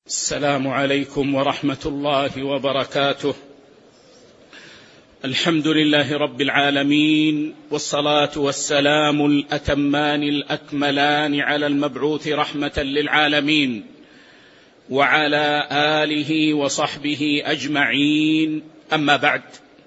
السلام عليكم ورحمة الله وبركاته. الحمد لله رب العالمين، والصلاة والسلام الأتمان الأكملان على المبعوث رحمة للعالمين وعلى آله وصحبه أجمعين. أما بعد،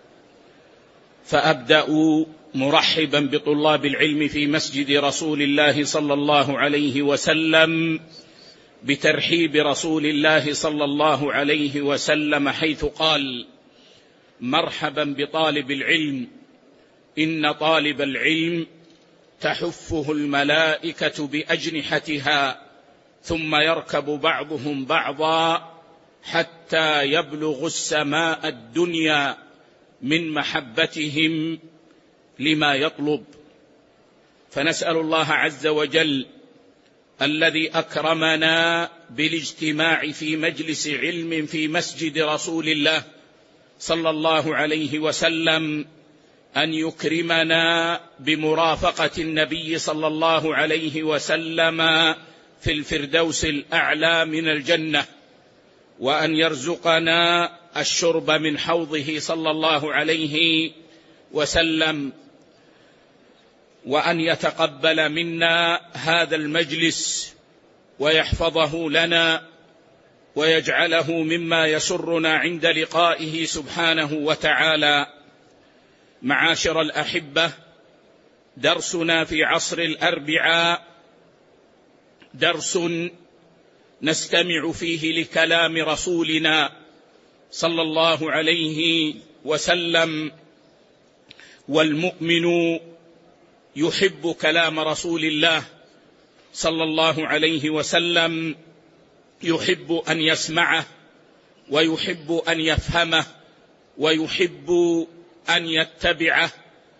فأبدأ مرحبا بطلاب العلم في مسجد رسول الله صلى الله عليه وسلم بترحيب رسول الله صلى الله عليه وسلم حيث قال: مرحبا بطالب العلم، إن طالب العلم تحفه الملائكة بأجنحتها ثم يركب بعضهم بعضا حتى يبلغ السماء الدنيا من محبتهم لما يطلب. فنسأل الله عز وجل الذي أكرمنا بالاجتماع في مجلس علم في مسجد رسول الله صلى الله عليه وسلم أن يكرمنا بمرافقة النبي صلى الله عليه وسلم في الفردوس الأعلى من الجنة، وأن يرزقنا الشرب من حوضه صلى الله عليه وسلم، وأن يتقبل منا هذا المجلس ويحفظه لنا ويجعله مما يسرنا عند لقائه سبحانه وتعالى. معاشر الأحبة، درسنا في عصر الأربعاء درس نستمع فيه لكلام رسولنا صلى الله عليه وسلم، والمؤمن يحب كلام رسول الله صلى الله عليه وسلم، يحب أن يسمعه ويحب أن يفهمه ويحب أن يتبعه.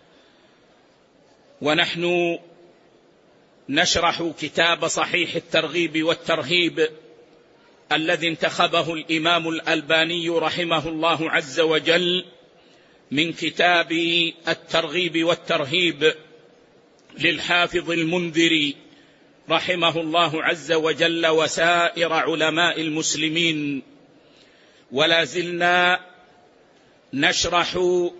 ونحن نشرح كتاب صحيح الترغيب والترهيب الذي انتخبه الإمام الألباني رحمه الله عز وجل من كتاب الترغيب والترهيب للحافظ المنذري رحمه الله عز وجل وسائر علماء المسلمين. ولا زلنا نشرح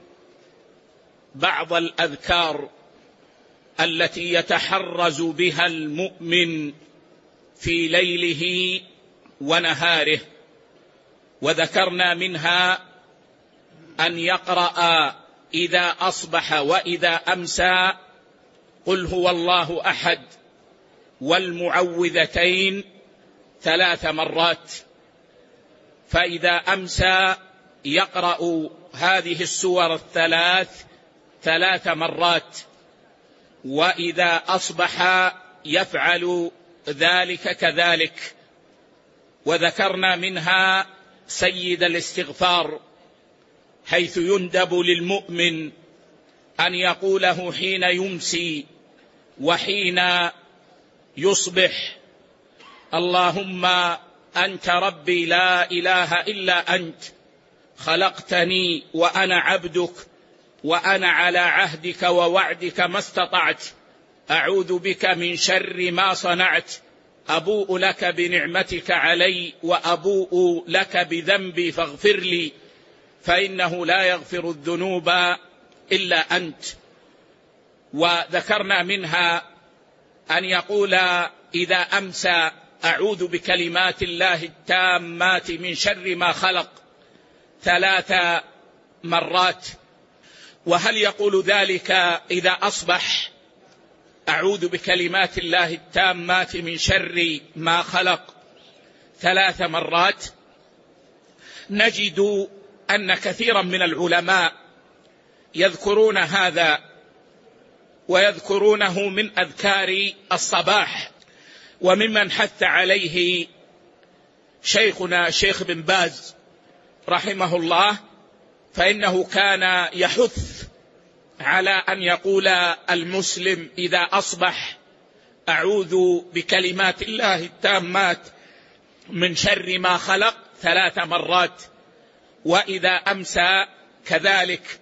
بعض الأذكار التي يتحرز بها المؤمن في ليله ونهاره، وذكرنا منها أن يقرأ إذا أصبح وإذا أمسى قل هو الله أحد والمعوذتين 3 مرات، فإذا أمسى يقرأ هذه السور 3 مرات، وإذا أصبح يفعل ذلك كذلك. وذكرنا منها سيد الاستغفار، حيث يندب للمؤمن أن يقوله حين يمسي وحين يصبح: اللهم أنت ربي لا إله إلا أنت، خلقتني وأنا عبدك، وأنا على عهدك ووعدك ما استطعت، أعوذ بك من شر ما صنعت، أبوء لك بنعمتك علي وأبوء لك بذنبي فاغفر لي، فإنه لا يغفر الذنوب إلا أنت. وذكرنا منها أن يقول إذا أمسى: أعوذ بكلمات الله التامات من شر ما خلق 3 مرات. وهل يقول ذلك إذا أصبح: أعوذ بكلمات الله التامات من شر ما خلق 3 مرات؟ نجد أن كثيرا من العلماء يذكرون هذا ويذكرونه من أذكار الصباح، وممن حث عليه شيخنا الشيخ بن باز رحمه الله، فإنه كان يحث على أن يقول المسلم إذا أصبح: أعوذ بكلمات الله التامات من شر ما خلق 3 مرات، وإذا أمسى كذلك.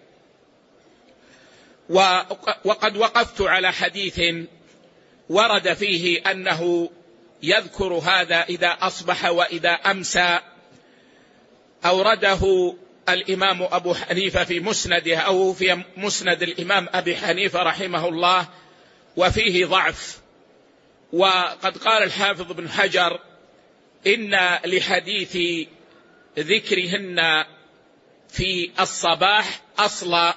وقد وقفت على حديث ورد فيه أنه يذكر هذا إذا أصبح وإذا أمسى. أورده الإمام أبو حنيفة في مسنده أو في مسند الإمام أبي حنيفة رحمه الله، وفيه ضعف. وقد قال الحافظ بن حجر إن لحديث ذكرهن في الصباح أصلا،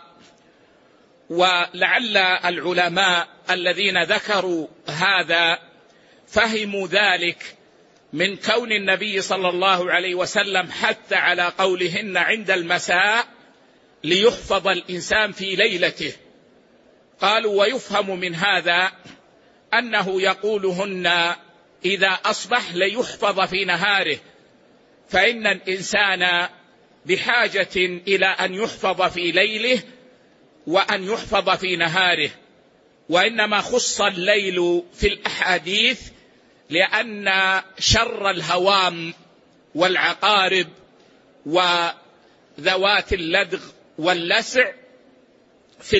ولعل العلماء الذين ذكروا هذا فهموا ذلك من كون النبي صلى الله عليه وسلم حث على قولهن عند المساء ليحفظ الإنسان في ليلته. قالوا ويفهم من هذا أنه يقولهن إذا أصبح ليحفظ في نهاره، فإن الإنسان بحاجة إلى أن يحفظ في ليله وأن يحفظ في نهاره. وإنما خص الليل في الأحاديث لأن شر الهوام والعقارب وذوات اللدغ واللسع في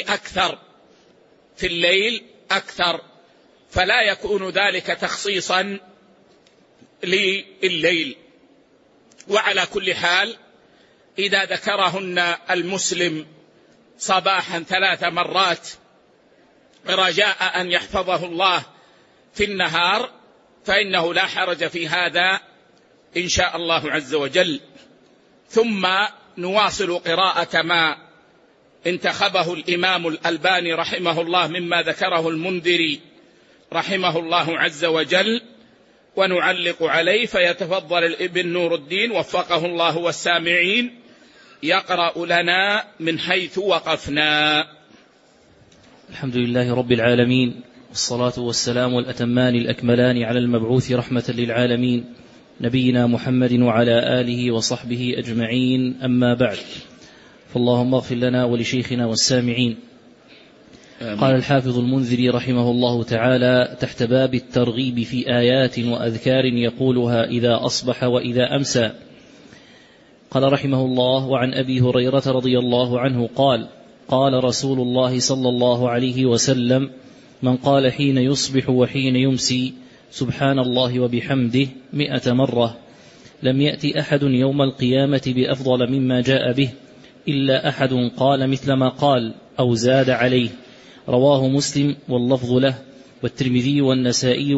الليل أكثر، فلا يكون ذلك تخصيصا لليل. وعلى كل حال إذا ذكرهن المسلم صباحا 3 مرات رجاء أن يحفظه الله في النهار فإنه لا حرج في هذا إن شاء الله عز وجل. ثم نواصل قراءة ما انتخبه الإمام الألباني رحمه الله مما ذكره المنذري رحمه الله عز وجل، ونعلق عليه. فيتفضل الابن نور الدين وفقه الله والسامعين يقرأ لنا من حيث وقفنا. الحمد لله رب العالمين، والصلاة والسلام الأتمان الأكملان على المبعوث رحمة للعالمين نبينا محمد وعلى آله وصحبه أجمعين، أما بعد، فاللهم اغفر لنا ولشيخنا والسامعين. قال الحافظ المنذري رحمه الله تعالى تحت باب الترغيب في آيات وأذكار يقولها إذا أصبح وإذا أمسى. قال رحمه الله: وعن أبي هريرة رضي الله عنه قال: قال رسول الله صلى الله عليه وسلم: من قال حين يصبح وحين يمسي سبحان الله وبحمده 100 مرة لم يأتي أحد يوم القيامة بأفضل مما جاء به إلا أحد قال مثل ما قال أو زاد عليه. رواه مسلم واللفظ له، والترمذي والنسائي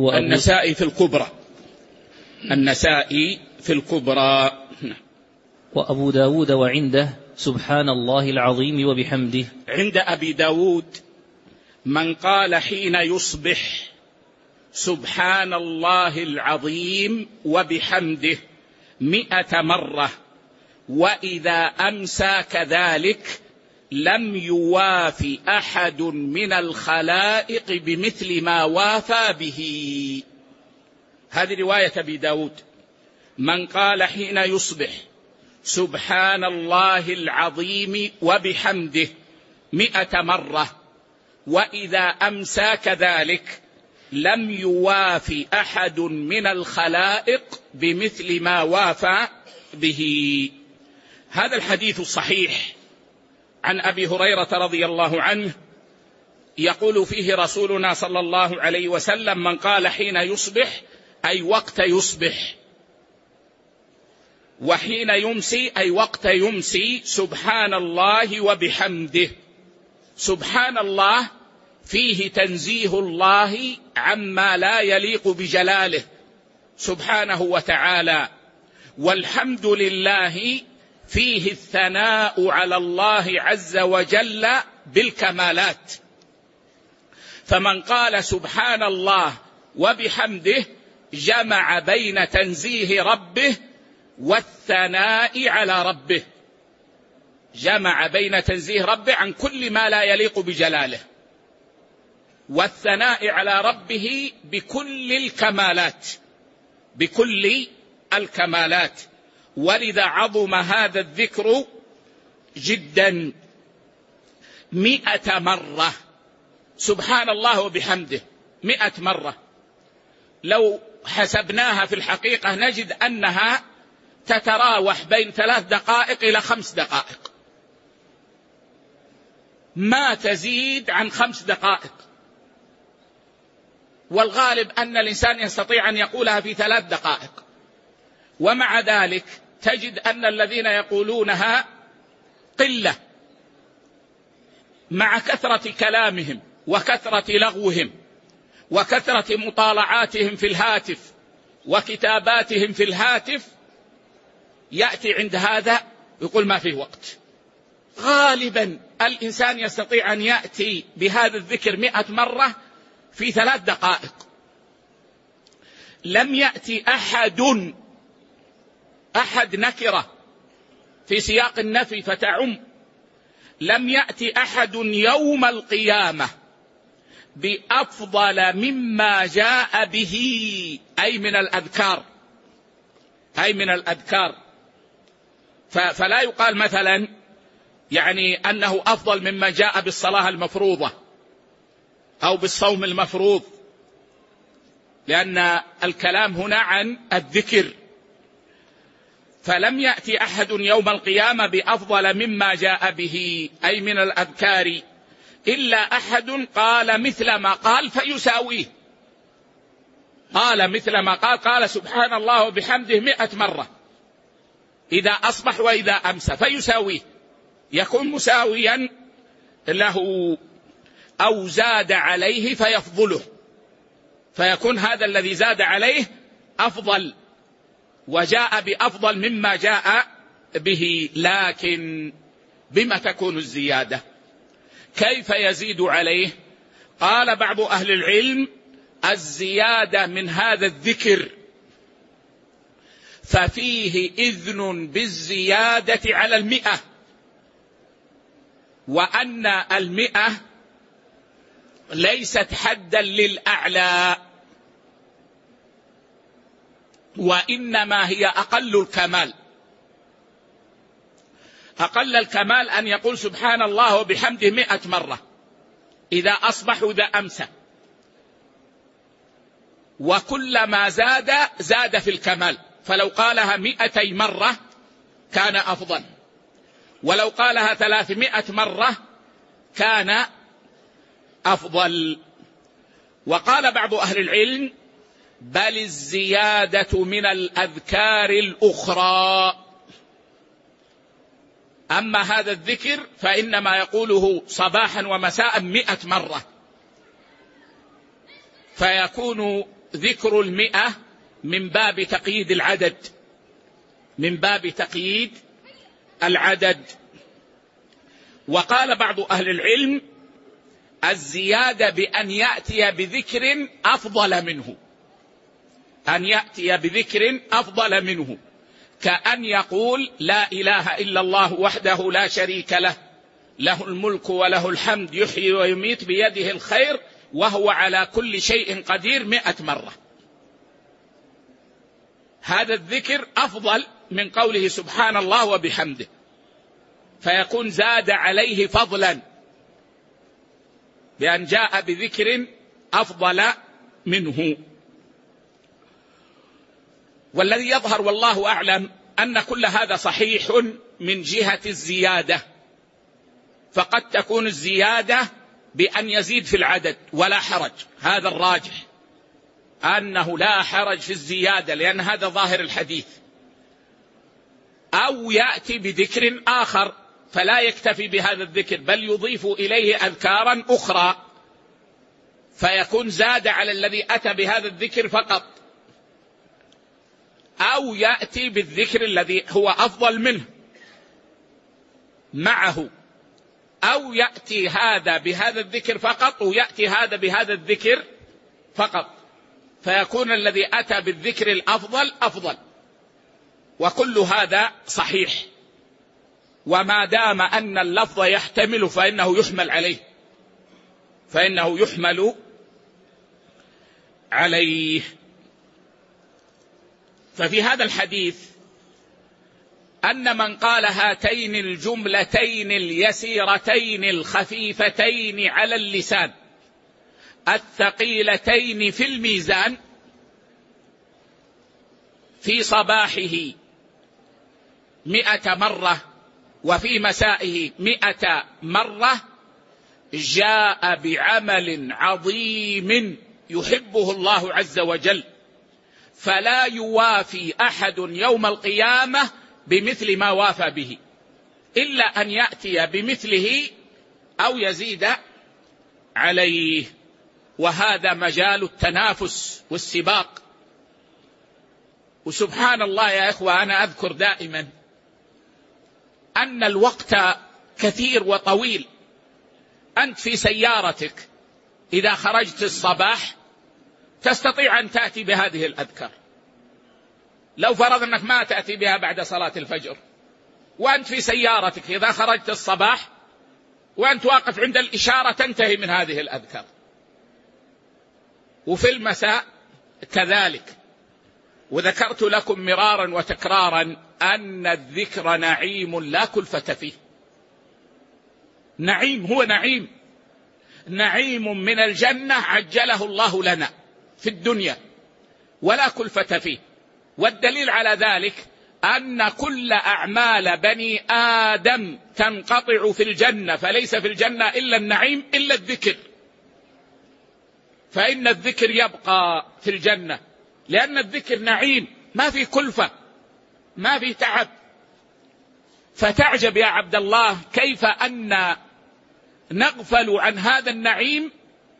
النسائي في الكبرى وأبو داود وعنده سبحان الله العظيم وبحمده. عند أبي داود من قال حين يصبح سبحان الله العظيم وبحمده 100 مرة وإذا أمسى كذلك لم يوافي أحد من الخلائق بمثل ما وافى به. هذه رواية أبي داود. من قال حين يصبح سبحان الله العظيم وبحمده 100 مرة وإذا أمسى كذلك لم يوافي أحد من الخلائق بمثل ما وافى به. هذا الحديث الصحيح عن أبي هريرة رضي الله عنه يقول فيه رسولنا صلى الله عليه وسلم: من قال حين يصبح أي وقت يصبح، وحين يمسي أي وقت يمسي، سبحان الله وبحمده. سبحان الله فيه تنزيه الله عما لا يليق بجلاله سبحانه وتعالى، والحمد لله فيه الثناء على الله عز وجل بالكمالات. فمن قال سبحان الله وبحمده جمع بين تنزيه ربه والثناء على ربه، جمع بين تنزيه ربه عن كل ما لا يليق بجلاله والثناء على ربه بكل الكمالات. ولذا عظم هذا الذكر جدا. 100 مرة سبحان الله وبحمده 100 مرة، لو حسبناها في الحقيقة نجد أنها تتراوح بين 3 دقائق إلى 5 دقائق، ما تزيد عن 5 دقائق. والغالب أن الإنسان يستطيع أن يقولها في 3 دقائق، ومع ذلك تجد أن الذين يقولونها قلة مع كثرة كلامهم وكثرة لغوهم وكثرة مطالعاتهم في الهاتف وكتاباتهم في الهاتف. يأتي عند هذا يقول ما فيه وقت. غالبا الإنسان يستطيع أن يأتي بهذا الذكر 100 مرة في 3 دقائق. لم يأتي أحد نكرة في سياق النفي فتعم، لم يأتي أحد يوم القيامة بأفضل مما جاء به، أي من الأذكار. فلا يقال مثلا يعني أنه أفضل مما جاء بالصلاة المفروضة أو بالصوم المفروض، لأن الكلام هنا عن الذكر. فلم يأتي أحد يوم القيامة بأفضل مما جاء به، أي من الأذكار، إلا أحد قال مثل ما قال فيساويه. قال مثل ما قال سبحان الله وبحمده 100 مرة إذا أصبح وإذا أمسى، فيساويه، يكون مساويا له، أو زاد عليه فيفضله، فيكون هذا الذي زاد عليه أفضل وجاء بأفضل مما جاء به. لكن بما تكون الزيادة؟ كيف يزيد عليه؟ قال بعض أهل العلم الزيادة من هذا الذكر ففيه إذن بالزيادة على 100، وأن 100 ليست حدا للأعلى، وإنما هي أقل الكمال. أقل الكمال أن يقول سبحان الله وبحمده 100 مرة إذا أصبح وإذا أمسى، وكلما زاد في الكمال. فلو قالها 200 مرة كان أفضل، ولو قالها 300 مرة كان أفضل. وقال بعض أهل العلم بل الزيادة من الأذكار الأخرى. أما هذا الذكر فإنما يقوله صباحا ومساء 100 مرة، فيكون ذكر 100 من باب تقييد العدد، من باب تقييد العدد. وقال بعض أهل العلم الزيادة بأن يأتي بذكر أفضل منه، أن يأتي بذكر أفضل منه، كأن يقول لا إله إلا الله وحده لا شريك له، له الملك وله الحمد يحيي ويميت بيده الخير وهو على كل شيء قدير 100 مرة. هذا الذكر أفضل من قوله سبحان الله وبحمده، فيكون زاد عليه فضلا بأن جاء بذكر أفضل منه. والذي يظهر والله أعلم أن كل هذا صحيح من جهة الزيادة، فقد تكون الزيادة بأن يزيد في العدد ولا حرج، هذا الراجح أنه لا حرج في الزيادة لأن هذا ظاهر الحديث، أو يأتي بذكر آخر فلا يكتفي بهذا الذكر بل يضيف إليه أذكارا أخرى، فيكون زاد على الذي أتى بهذا الذكر فقط، أو يأتي بالذكر الذي هو أفضل منه معه، أو يأتي هذا بهذا الذكر فقط ويأتي هذا بهذا الذكر فقط، فيكون الذي أتى بالذكر الأفضل أفضل. وكل هذا صحيح، وما دام أن اللفظ يحتمل فإنه يحمل عليه، فإنه يحمل عليه. ففي هذا الحديث أن من قال هاتين الجملتين اليسيرتين الخفيفتين على اللسان الثقيلتين في الميزان في صباحه 100 مرة وفي مسائه 100 مرة جاء بعمل عظيم يحبه الله عز وجل، فلا يوافي أحد يوم القيامة بمثل ما وافى به، إلا أن يأتي بمثله أو يزيد عليه. وهذا مجال التنافس والسباق. وسبحان الله يا إخوة، أنا أذكر دائما أن الوقت كثير وطويل. أنت في سيارتك إذا خرجت الصباح تستطيع أن تأتي بهذه الأذكار. لو فرض أنك ما تأتي بها بعد صلاة الفجر، وأنت في سيارتك إذا خرجت الصباح وأنت واقف عند الإشارة تنتهي من هذه الأذكار. وفي المساء كذلك. وذكرت لكم مرارا وتكرارا أن الذكر نعيم لا كلفة فيه. نعيم، هو نعيم، نعيم من الجنة عجله الله لنا في الدنيا ولا كلفة فيه. والدليل على ذلك أن كل أعمال بني آدم تنقطع في الجنة، فليس في الجنة إلا النعيم إلا الذكر، فإن الذكر يبقى في الجنة، لأن الذكر نعيم ما في كلفة ما في تعب. فتعجب يا عبد الله كيف أن نغفل عن هذا النعيم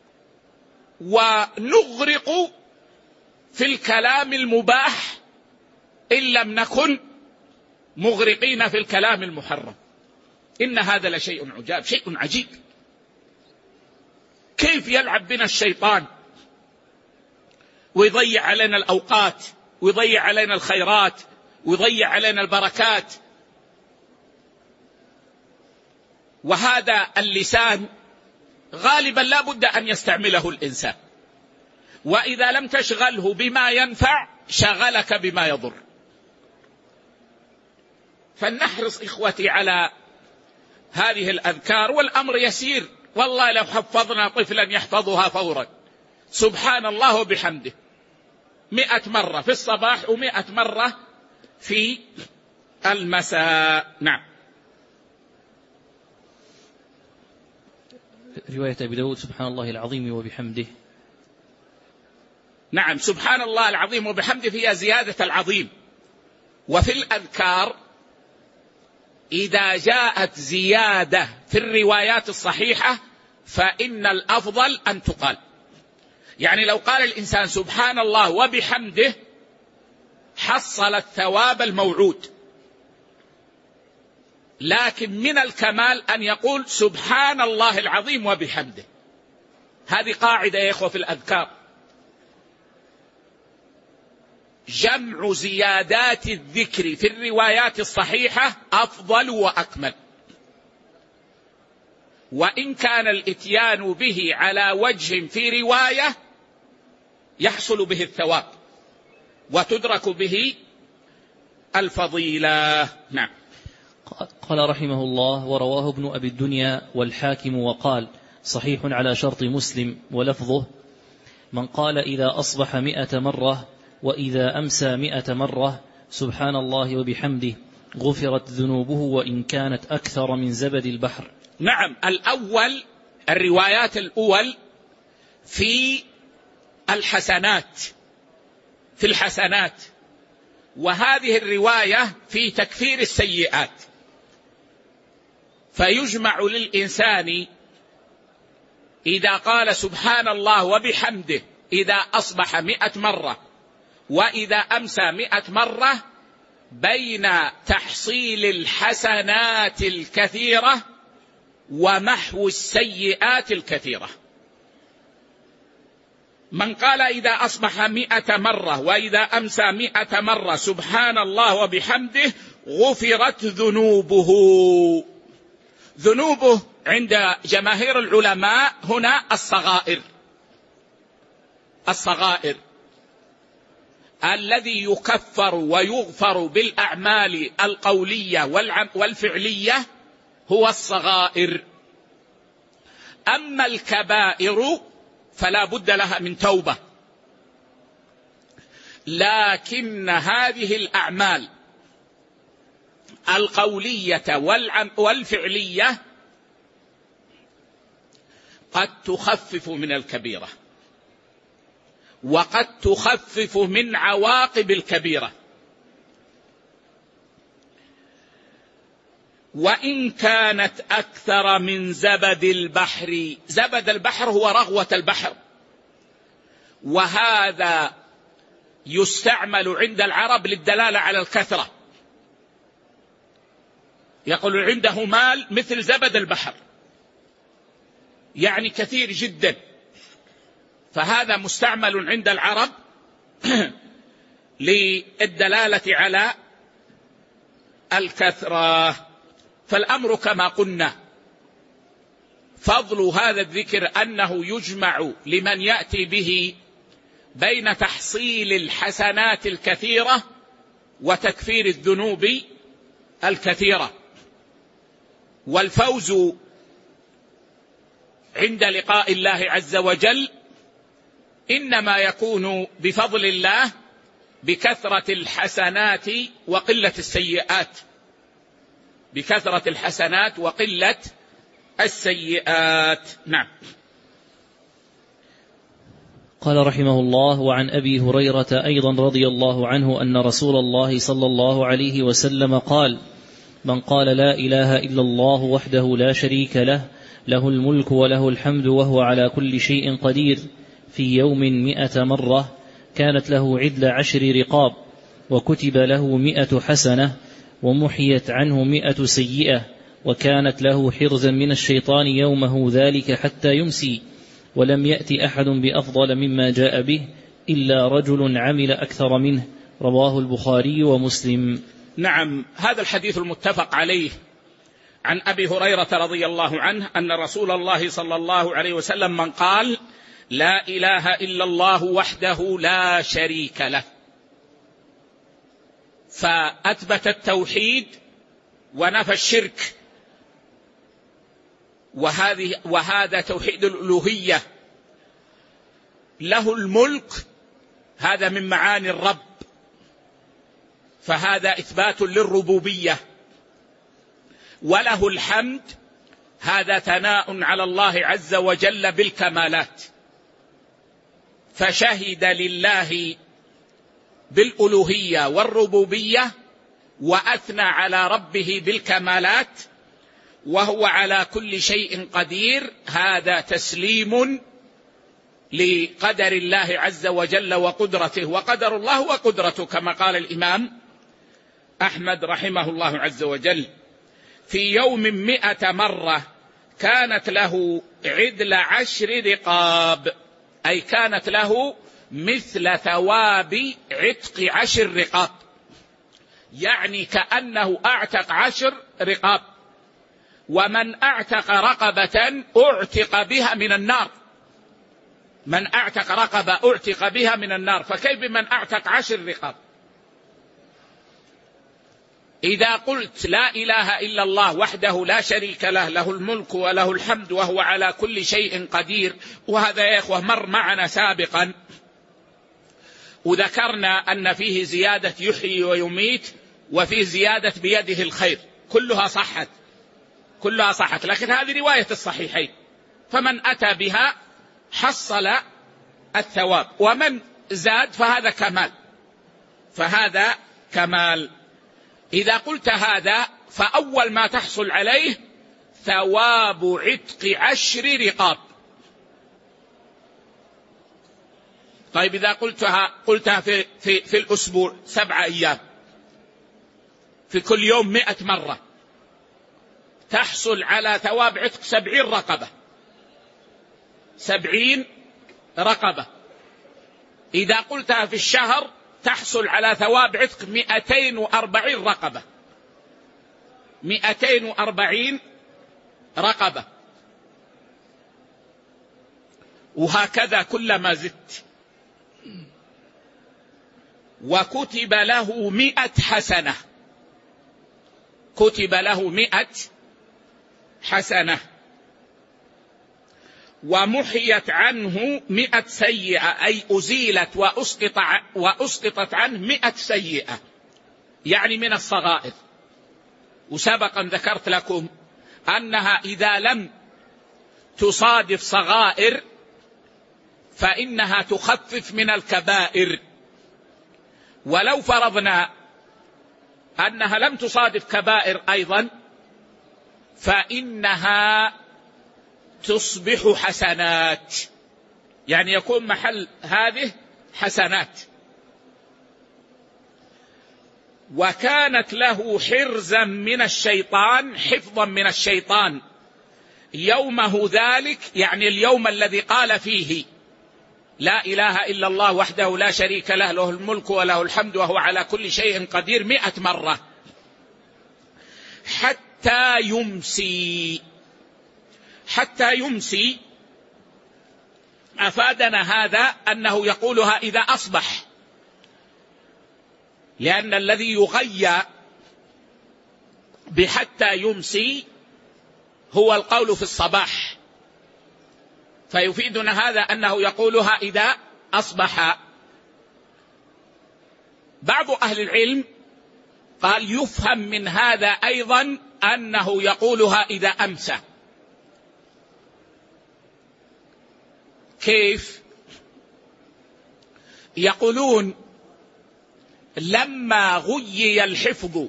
ونغرق في الكلام المباح إن لم نكن مغرقين في الكلام المحرم. إن هذا لشيء عجاب، شيء عجيب. كيف يلعب بنا الشيطان ويضيع علينا الأوقات ويضيع علينا الخيرات ويضيع علينا البركات. وهذا اللسان غالبا لا بد أن يستعمله الإنسان، وإذا لم تشغله بما ينفع شغلك بما يضر. فلنحرص إخوتي على هذه الأذكار، والأمر يسير والله. لو حفظنا طفلا يحفظها فورا، سبحان الله وبحمده 100 مرة في الصباح و100 مرة في المساء. نعم. رواية أبي داود سبحان الله العظيم وبحمده. نعم، سبحان الله العظيم وبحمده فيها زيادة العظيم. وفي الأذكار إذا جاءت زيادة في الروايات الصحيحة فإن الأفضل أن تقال. يعني لو قال الإنسان سبحان الله وبحمده حصل الثواب الموعود، لكن من الكمال أن يقول سبحان الله العظيم وبحمده. هذه قاعدة يا إخوة في الأذكار. جمع زيادات الذكر في الروايات الصحيحة أفضل وأكمل، وإن كان الإتيان به على وجه في رواية يحصل به الثواب وتدرك به الفضيلة. نعم. قال رحمه الله: ورواه ابن أبي الدنيا والحاكم وقال صحيح على شرط مسلم، ولفظه: من قال إذا أصبح 100 مرة وإذا أمسى 100 مرة سبحان الله وبحمده غفرت ذنوبه وإن كانت أكثر من زبد البحر. نعم. الأول الروايات الأول في الحسنات، وهذه الرواية في تكفير السيئات. فيجمع للإنسان إذا قال سبحان الله وبحمده إذا أصبح 100 مرة وإذا أمسى 100 مرة بين تحصيل الحسنات الكثيرة ومحو السيئات الكثيرة. من قال إذا أصبح 100 مرة وإذا أمسى 100 مرة سبحان الله وبحمده غفرت ذنوبه. ذنوبه عند جماهير العلماء هنا الصغائر الذي يكفر ويغفر بالأعمال القولية والفعلية هو الصغائر. أما الكبائر فلا بد لها من توبة، لكن هذه الأعمال القولية والفعلية قد تخفف من الكبيرة. وقد تخفف من عواقب الكبيرة. وإن كانت أكثر من زبد البحر. زبد البحر هو رغوة البحر، وهذا يستعمل عند العرب للدلالة على الكثرة. يقول عنده مال مثل زبد البحر، يعني كثير جدا، فهذا مستعمل عند العرب للدلالة على الكثرة. فالأمر كما قلنا، فضل هذا الذكر أنه يجمع لمن يأتي به بين تحصيل الحسنات الكثيرة وتكفير الذنوب الكثيرة. والفوز عند لقاء الله عز وجل إنما يكون بفضل الله بكثرة الحسنات وقلة السيئات، بكثرة الحسنات وقلة السيئات. نعم. قال رحمه الله: وعن أبي هريرة أيضا رضي الله عنه أن رسول الله صلى الله عليه وسلم قال: من قال لا إله إلا الله وحده لا شريك له، له الملك وله الحمد وهو على كل شيء قدير، في يوم 100 مرة، كانت له عدل 10 رقاب، وكتب له 100 حسنة، ومحيت عنه 100 سيئة، وكانت له حرزا من الشيطان يومه ذلك حتى يمسي، ولم يأت أحد بأفضل مما جاء به إلا رجل عمل أكثر منه. رواه البخاري ومسلم. نعم. هذا الحديث المتفق عليه عن أبي هريرة رضي الله عنه أن رسول الله صلى الله عليه وسلم من قال لا إله إلا الله وحده لا شريك له، فأثبت التوحيد ونفى الشرك، وهذا توحيد الألوهية. له الملك، هذا من معاني الرب، فهذا إثبات للربوبية. وله الحمد، هذا ثناء على الله عز وجل بالكمالات، فشهد لله بالألوهية والربوبية وأثنى على ربه بالكمالات، وهو على كل شيء قدير. هذا تسليم لقدر الله عز وجل وقدرته، وقدر الله وقدرته كما قال الإمام أحمد رحمه الله عز وجل. في يوم 100 مرة كانت له عدل 10 رقاب، أي كانت له مثل ثواب عتق 10 رقاب، يعني كأنه أعتق 10 رقاب. ومن أعتق رقبة أعتق بها من النار، من أعتق رقبة أعتق بها من النار، فكيف من أعتق 10 رقاب؟ إذا قلت لا إله إلا الله وحده لا شريك له، له الملك وله الحمد وهو على كل شيء قدير، وهذا يا إخوة مر معنا سابقا، وذكرنا أن فيه زيادة يحيي ويميت، وفيه زيادة بيده الخير، كلها صحت، لكن هذه رواية الصحيحين، فمن أتى بها حصل الثواب، ومن زاد فهذا كمال. إذا قلت هذا فأول ما تحصل عليه ثواب عتق 10 رقاب. طيب إذا قلتها في الأسبوع 7 أيام، في كل يوم 100 مرة، تحصل على ثواب عتق 70 رقبة. 70 رقبة. إذا قلتها في الشهر تحصل على ثواب عتق 240 رقبة. 240 رقبة. وهكذا كلما زدت. وكتب له 100 حسنة، كتب له 100 حسنة، ومحيت عنه 100 سيئة، أي أزيلت وأسقطت عنه 100 سيئة، يعني من الصغائر. وسبقا ذكرت لكم أنها إذا لم تصادف صغائر فإنها تخفف من الكبائر. ولو فرضنا أنها لم تصادف كبائر أيضا فإنها تصبح حسنات، يعني يكون محل هذه حسنات. وكانت له حرزا من الشيطان، حفظا من الشيطان يومه ذلك، يعني اليوم الذي قال فيه لا إله إلا الله وحده لا شريك له، له الملك وله الحمد وهو على كل شيء قدير 100 مرة، حتى يمسي. حتى يمسي أفادنا هذا أنه يقولها إذا أصبح، لأن الذي يغيى بحتى يمسي هو القول في الصباح، فيفيدنا هذا أنه يقولها إذا أصبح. بعض أهل العلم قال يفهم من هذا أيضا أنه يقولها إذا أمسى. كيف؟ يقولون لما غيي الحفظ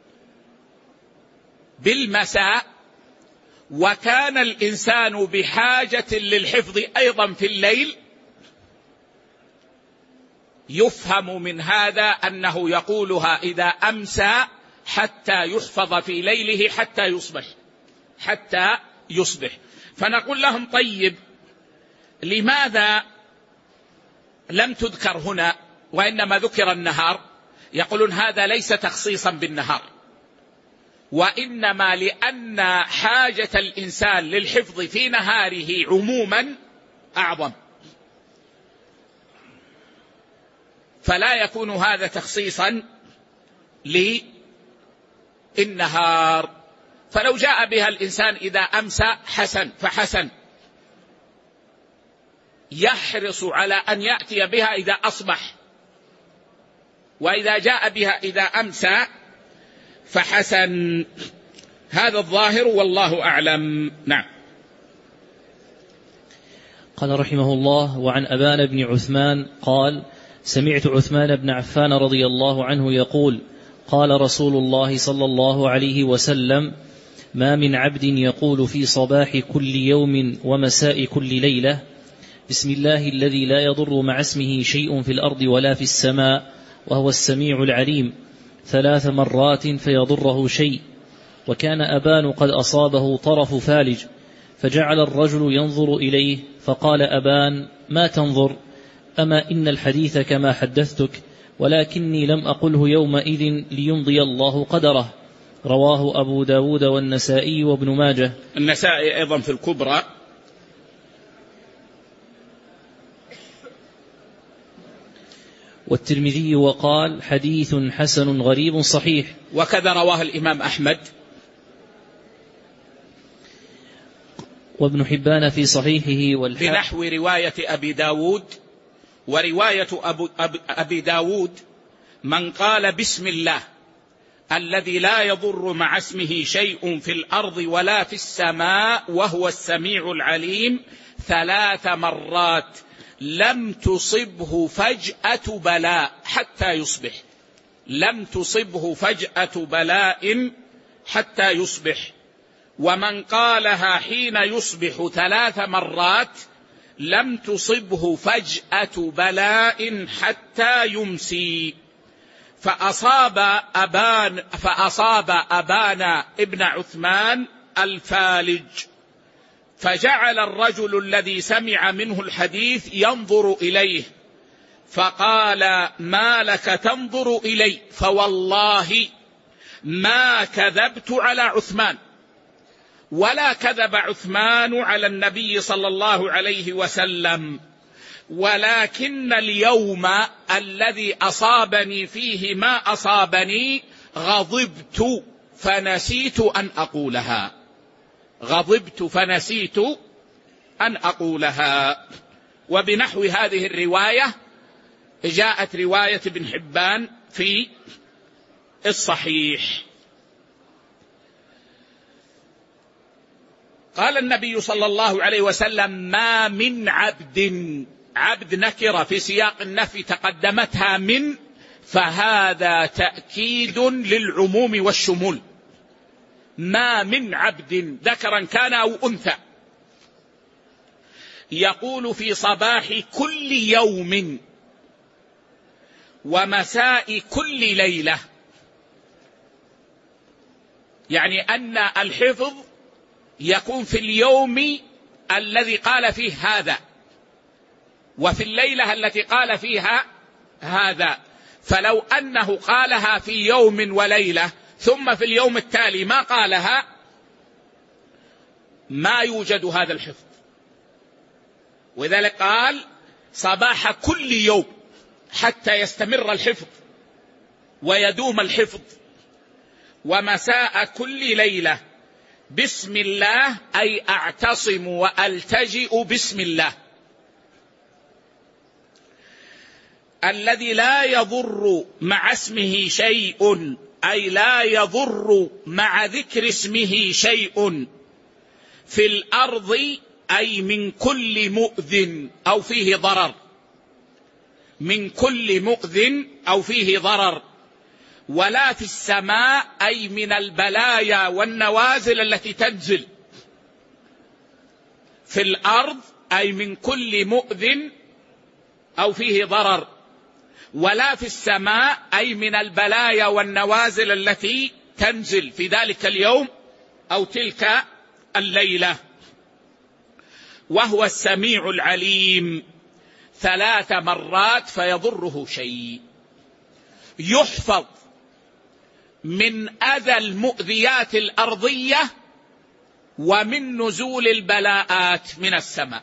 بالمساء وكان الإنسان بحاجة للحفظ أيضا في الليل، يفهم من هذا أنه يقولها إذا أمسى حتى يحفظ في ليله حتى يصبح. فنقول لهم طيب لماذا لم تذكر هنا وإنما ذكر النهار؟ يقولون هذا ليس تخصيصا بالنهار، وإنما لأن حاجة الإنسان للحفظ في نهاره عموما أعظم، فلا يكون هذا تخصيصا للنهار. فلو جاء بها الإنسان إذا أمسى فحسن، يحرص على أن يأتي بها إذا أصبح، وإذا جاء بها إذا أمسى فحسن. هذا الظاهر والله أعلم. نعم. قال رحمه الله: وعن أبان بن عثمان قال: سمعت عثمان بن عفان رضي الله عنه يقول: قال رسول الله صلى الله عليه وسلم: ما من عبد يقول في صباح كل يوم ومساء كل ليلة بسم الله الذي لا يضر مع اسمه شيء في الأرض ولا في السماء وهو السميع العليم 3 مرات فيضره شيء. وكان أبان قد أصابه طرف فالج، فجعل الرجل ينظر إليه، فقال أبان: ما تنظر؟ أما إن الحديث كما حدثتك، ولكني لم أقله يومئذ ليمضي الله قدره. رواه أبو داود والنسائي وابن ماجه. النسائي أيضا في الكبرى. والترمذي وقال: حديث حسن غريب صحيح. وكذا رواه الإمام أحمد وابن حبان في صحيحه بنحو رواية أبي داود. ورواية أبي داود: من قال بسم الله الذي لا يضر مع اسمه شيء في الأرض ولا في السماء وهو السميع العليم 3 مرات لم تصبه فجأة بلاء حتى يصبح. لم تصبه فجأة بلاء حتى يصبح. ومن قالها حين يصبح 3 مرات لم تصبه فجأة بلاء حتى يمسي. فأصاب أبان ابن عثمان الفالج، فجعل الرجل الذي سمع منه الحديث ينظر إليه، فقال: ما لك تنظر إلي؟ فوالله ما كذبت على عثمان، ولا كذب عثمان على النبي صلى الله عليه وسلم، ولكن اليوم الذي أصابني فيه ما أصابني غضبت فنسيت أن أقولها. غضبت فنسيت أن أقولها. وبنحو هذه الرواية جاءت رواية ابن حبان في الصحيح. قال النبي صلى الله عليه وسلم: ما من عبد عبد نكرة في سياق النفي تقدمتها من، فهذا تأكيد للعموم والشمول. ما من عبد ذكرا كان أو أنثى يقول في صباح كل يوم ومساء كل ليلة، يعني أن الحفظ يكون في اليوم الذي قال فيه هذا، وفي الليلة التي قال فيها هذا. فلو أنه قالها في يوم وليلة ثم في اليوم التالي ما قالها، ما يوجد هذا الحفظ. وذلك قال صباح كل يوم حتى يستمر الحفظ ويدوم الحفظ، ومساء كل ليلة بسم الله، أي أعتصم وألتجئ بسم الله الذي لا يضر مع اسمه شيء، أي لا يضر مع ذكر اسمه شيء في الأرض، أي من كل مؤذ أو فيه ضرر، من كل مؤذ أو فيه ضرر، ولا في السماء، أي من البلايا والنوازل التي تنزل في الأرض، أي من كل مؤذ أو فيه ضرر، ولا في السماء، أي من البلايا والنوازل التي تنزل في ذلك اليوم أو تلك الليلة. وهو السميع العليم 3 مرات فيضره شيء، يحفظ من أذى المؤذيات الأرضية ومن نزول البلاءات من السماء.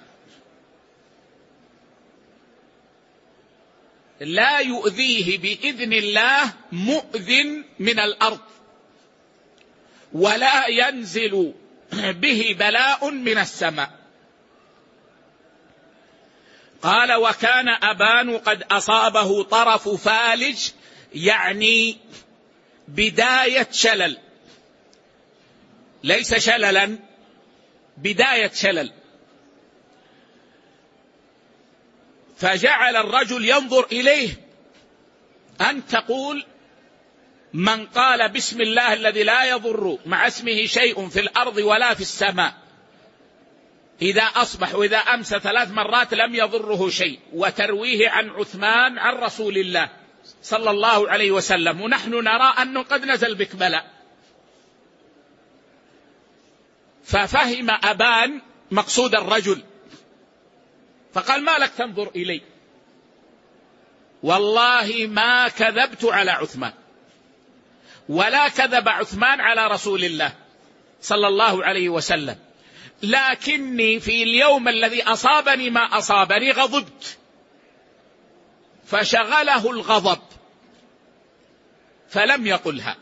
لا يؤذيه بإذن الله مؤذ من الأرض، ولا ينزل به بلاء من السماء. قال وكان أبان قد أصابه طرف فالج، يعني بداية شلل، ليس شللا، بداية شلل. فجعل الرجل ينظر إليه أن تقول من قال بسم الله الذي لا يضر مع اسمه شيء في الأرض ولا في السماء، إذا أصبح وإذا أمسى 3 مرات لم يضره شيء، وترويه عن عثمان عن رسول الله صلى الله عليه وسلم، ونحن نرى أنه قد نزل بك بلاء. ففهم أبان مقصود الرجل، فقال ما لك تنظر إلي؟ والله ما كذبت على عثمان، ولا كذب عثمان على رسول الله صلى الله عليه وسلم، لكني في اليوم الذي أصابني ما أصابني غضبت، فشغله الغضب فلم يقلها،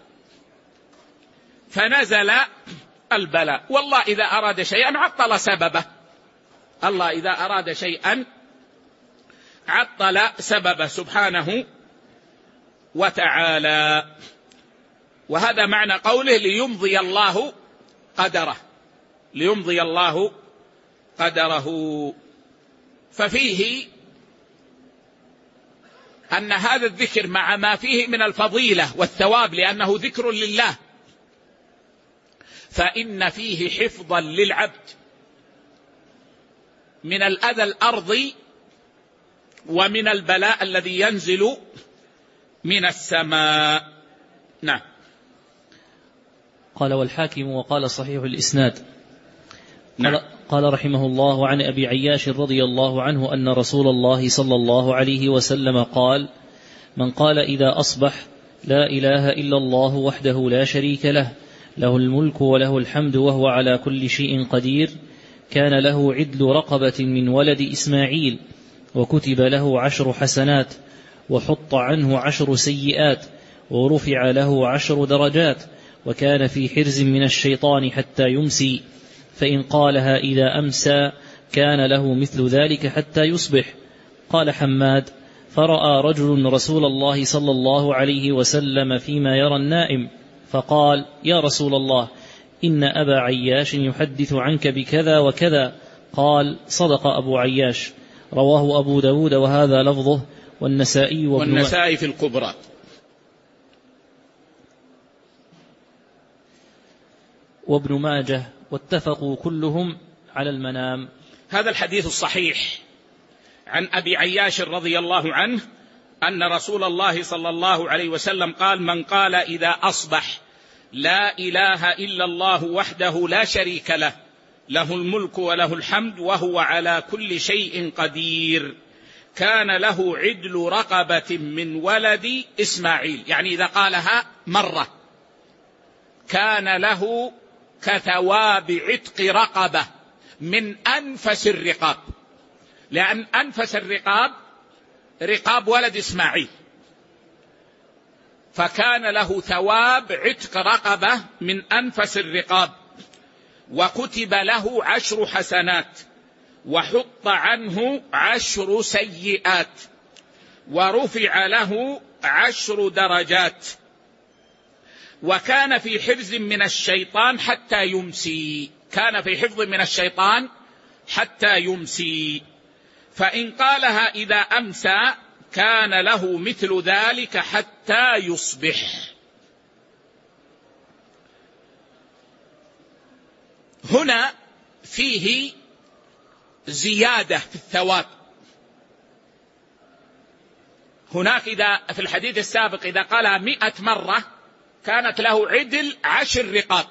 فنزل البلاء. والله إذا أراد شيئا عطل سببه، الله إذا أراد شيئا عطل سببه سبحانه وتعالى. وهذا معنى قوله ليمضي الله قدره، ليمضي الله قدره. ففيه أن هذا الذكر مع ما فيه من الفضيلة والثواب لأنه ذكر لله، فإن فيه حفظا للعبد من الأذى الأرضي ومن البلاء الذي ينزل من السماء. نعم. قال والحاكم وقال صحيح الإسناد. نعم. قال رحمه الله عن أبي عياش رضي الله عنه أن رسول الله صلى الله عليه وسلم قال من قال إذا أصبح لا إله إلا الله وحده لا شريك له له الملك وله الحمد وهو على كل شيء قدير كان له عدل رقبة من ولد إسماعيل وكتب له 10 حسنات وحط عنه 10 سيئات ورفع له 10 درجات وكان في حرز من الشيطان حتى يمسي، فإن قالها إذا أمسى كان له مثل ذلك حتى يصبح. قال حماد فرأى رجل رسول الله صلى الله عليه وسلم فيما يرى النائم فقال يا رسول الله إن أبا عياش يحدث عنك بكذا وكذا. قال صدق أبو عياش. رواه أبو داود وهذا لفظه، والنسائي في الكبرى. وابن ماجه، واتفقوا كلهم على المنام. هذا الحديث الصحيح عن أبي عياش رضي الله عنه أن رسول الله صلى الله عليه وسلم قال: من قال إذا أصبح لا إله إلا الله وحده لا شريك له، له الملك وله الحمد وهو على كل شيء قدير، كان له عدل رقبة من ولد إسماعيل. يعني إذا قالها مرة كان له كثواب عتق رقبة من أنفس الرقاب، لأن أنفس الرقاب رقاب ولد إسماعيل، فكان له ثواب عتق رقبة من أنفس الرقاب، وكتب له 10 حسنات، وحط عنه 10 سيئات، ورفع له 10 درجات، وكان في حفظ من الشيطان حتى يمسي. كان في حفظ من الشيطان حتى يمسي، فإن قالها إذا أمسى كان له مثل ذلك حتى يصبح. هنا فيه زيادة في الثواب. هناك إذا في الحديث السابق إذا قالها 100 مرة كانت له عدل 10 رقاب،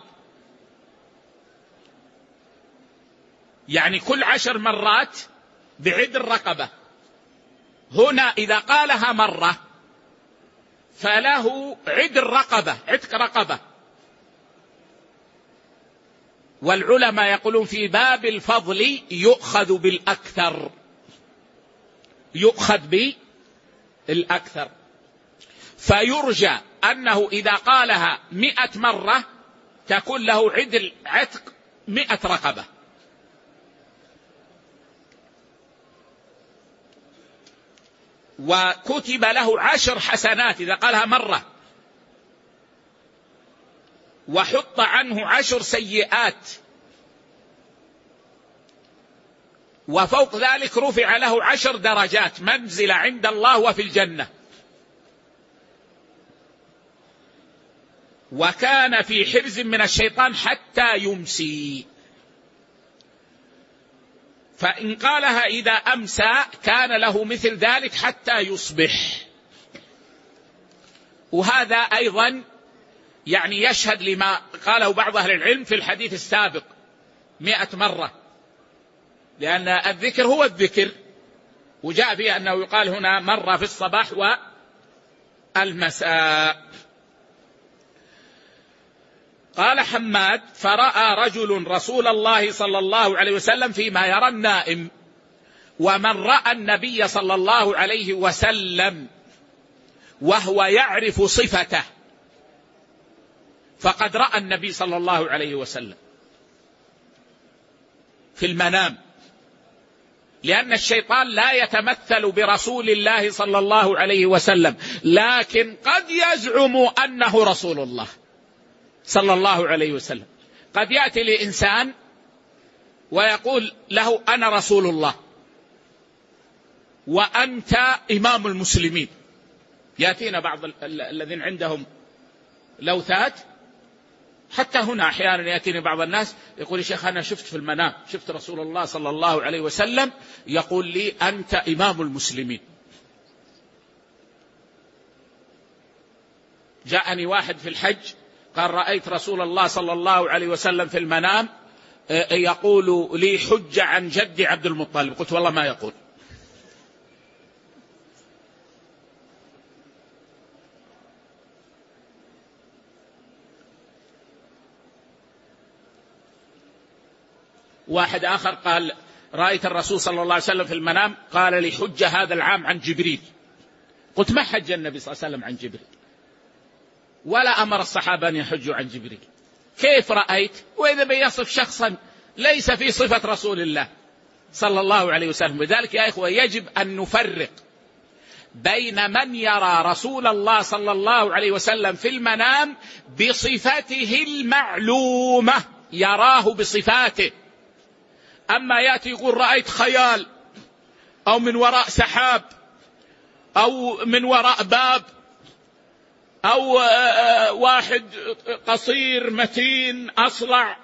يعني كل 10 مرات بعدل رقبة. هنا إذا قالها مرة فله عدل رقبة، عتق رقبة. والعلماء يقولون في باب الفضل يؤخذ بالأكثر، يؤخذ بالأكثر، فيرجى أنه إذا قالها 100 مرة تكون له عدل عتق 100 رقبة. وكتب له 10 حسنات إذا قالها مرة، وحط عنه 10 سيئات، وفوق ذلك رفع له 10 درجات منزلة عند الله وفي الجنة. وكان في حرز من الشيطان حتى يمسي، فإن قالها إذا أمسى كان له مثل ذلك حتى يصبح. وهذا أيضا يعني يشهد لما قاله بعض أهل العلم في الحديث السابق 100 مرة، لأن الذكر هو الذكر، وجاء فيه أنه يقال هنا مرة في الصباح والمساء. قال حماد: فرأى رجل رسول الله صلى الله عليه وسلم فيما يرى النائم، ومن رأى النبي صلى الله عليه وسلم وهو يعرف صفته فقد رأى النبي صلى الله عليه وسلم في المنام، لأن الشيطان لا يتمثل برسول الله صلى الله عليه وسلم، لكن قد يزعم أنه رسول الله صلى الله عليه وسلم. قد يأتي لإنسان ويقول له: أنا رسول الله وأنت إمام المسلمين. يأتينا بعض الذين عندهم لوثات، حتى هنا أحيانا يأتيني بعض الناس يقول: يا شيخ أنا شفت في المنام، شفت رسول الله صلى الله عليه وسلم يقول لي أنت إمام المسلمين. جاءني واحد في الحج قال: رأيت رسول الله صلى الله عليه وسلم في المنام يقول لي حجة عن جدي عبد المطلب. قلت: والله ما يقول. واحد آخر قال: رأيت الرسول صلى الله عليه وسلم في المنام قال لي حجة هذا العام عن جبريل. قلت: ما حج النبي صلى الله عليه وسلم عن جبريل، ولا أمر الصحابة أن يحجوا عن جبريل. كيف رأيت؟ وإذا بيصف شخصا ليس في صفة رسول الله صلى الله عليه وسلم. لذلك يا إخوة يجب أن نفرق بين من يرى رسول الله صلى الله عليه وسلم في المنام بصفته المعلومة، يراه بصفاته. أما يأتي يقول رأيت خيال، أو من وراء سحاب أو من وراء باب أو واحد قصير متين أصلع،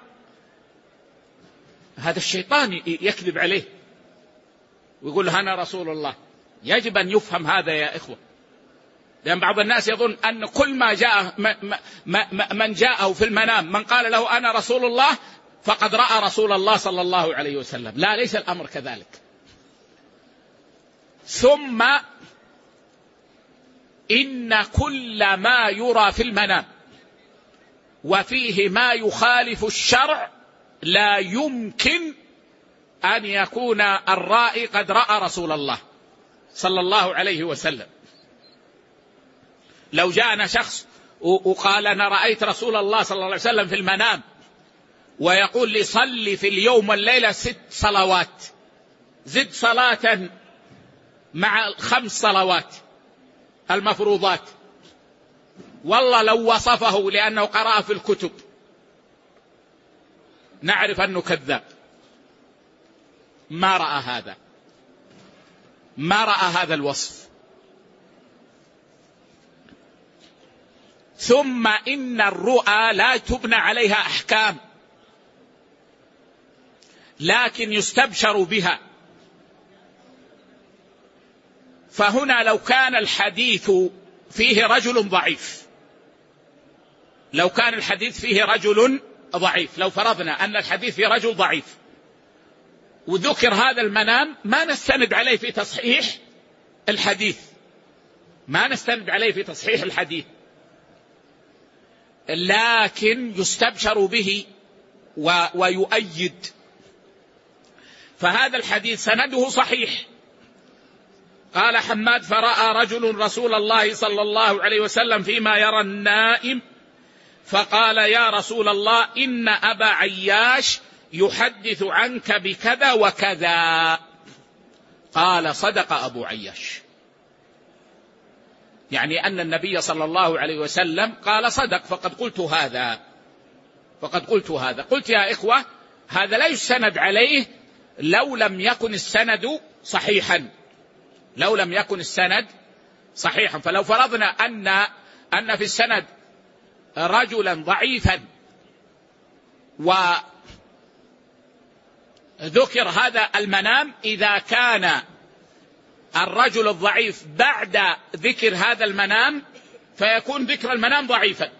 هذا الشيطان يكذب عليه ويقول أنا رسول الله. يجب أن يفهم هذا يا إخوة، لأن بعض الناس يظن أن كل ما جاء من جاءه في المنام من قال له أنا رسول الله فقد رأى رسول الله صلى الله عليه وسلم. لا، ليس الأمر كذلك. ثم إن كل ما يرى في المنام وفيه ما يخالف الشرع لا يمكن أن يكون الرائي قد رأى رسول الله صلى الله عليه وسلم. لو جاءنا شخص وقال أنا رأيت رسول الله صلى الله عليه وسلم في المنام ويقول لي صلي في اليوم والليلة 6 صلوات، زد صلاة مع 5 صلوات المفروضات، والله لو وصفه لأنه قرأ في الكتب نعرف أنه كذاب. ما رأى هذا، ما رأى هذا الوصف. ثم إن الرؤى لا تبنى عليها أحكام، لكن يستبشر بها. فهنا لو كان الحديث فيه رجل ضعيف، لو كان الحديث فيه رجل ضعيف، لو فرضنا أن الحديث فيه رجل ضعيف وذكر هذا المنام، ما نستند عليه في تصحيح الحديث، ما نستند عليه في تصحيح الحديث، لكن يستبشر به ويؤيد. فهذا الحديث سنده صحيح. قال حماد فرأى رجل رسول الله صلى الله عليه وسلم فيما يرى النائم فقال يا رسول الله إن أبا عياش يحدث عنك بكذا وكذا. قال صدق أبو عياش، يعني أن النبي صلى الله عليه وسلم قال صدق، فقد قلت هذا. قلت يا إخوة هذا لا يستند عليه لو لم يكن السند صحيحا، لو لم يكن السند صحيحا. فلو فرضنا أن في السند رجلا ضعيفا وذكر هذا المنام، إذا كان الرجل الضعيف بعد ذكر هذا المنام فيكون ذكر المنام ضعيفا،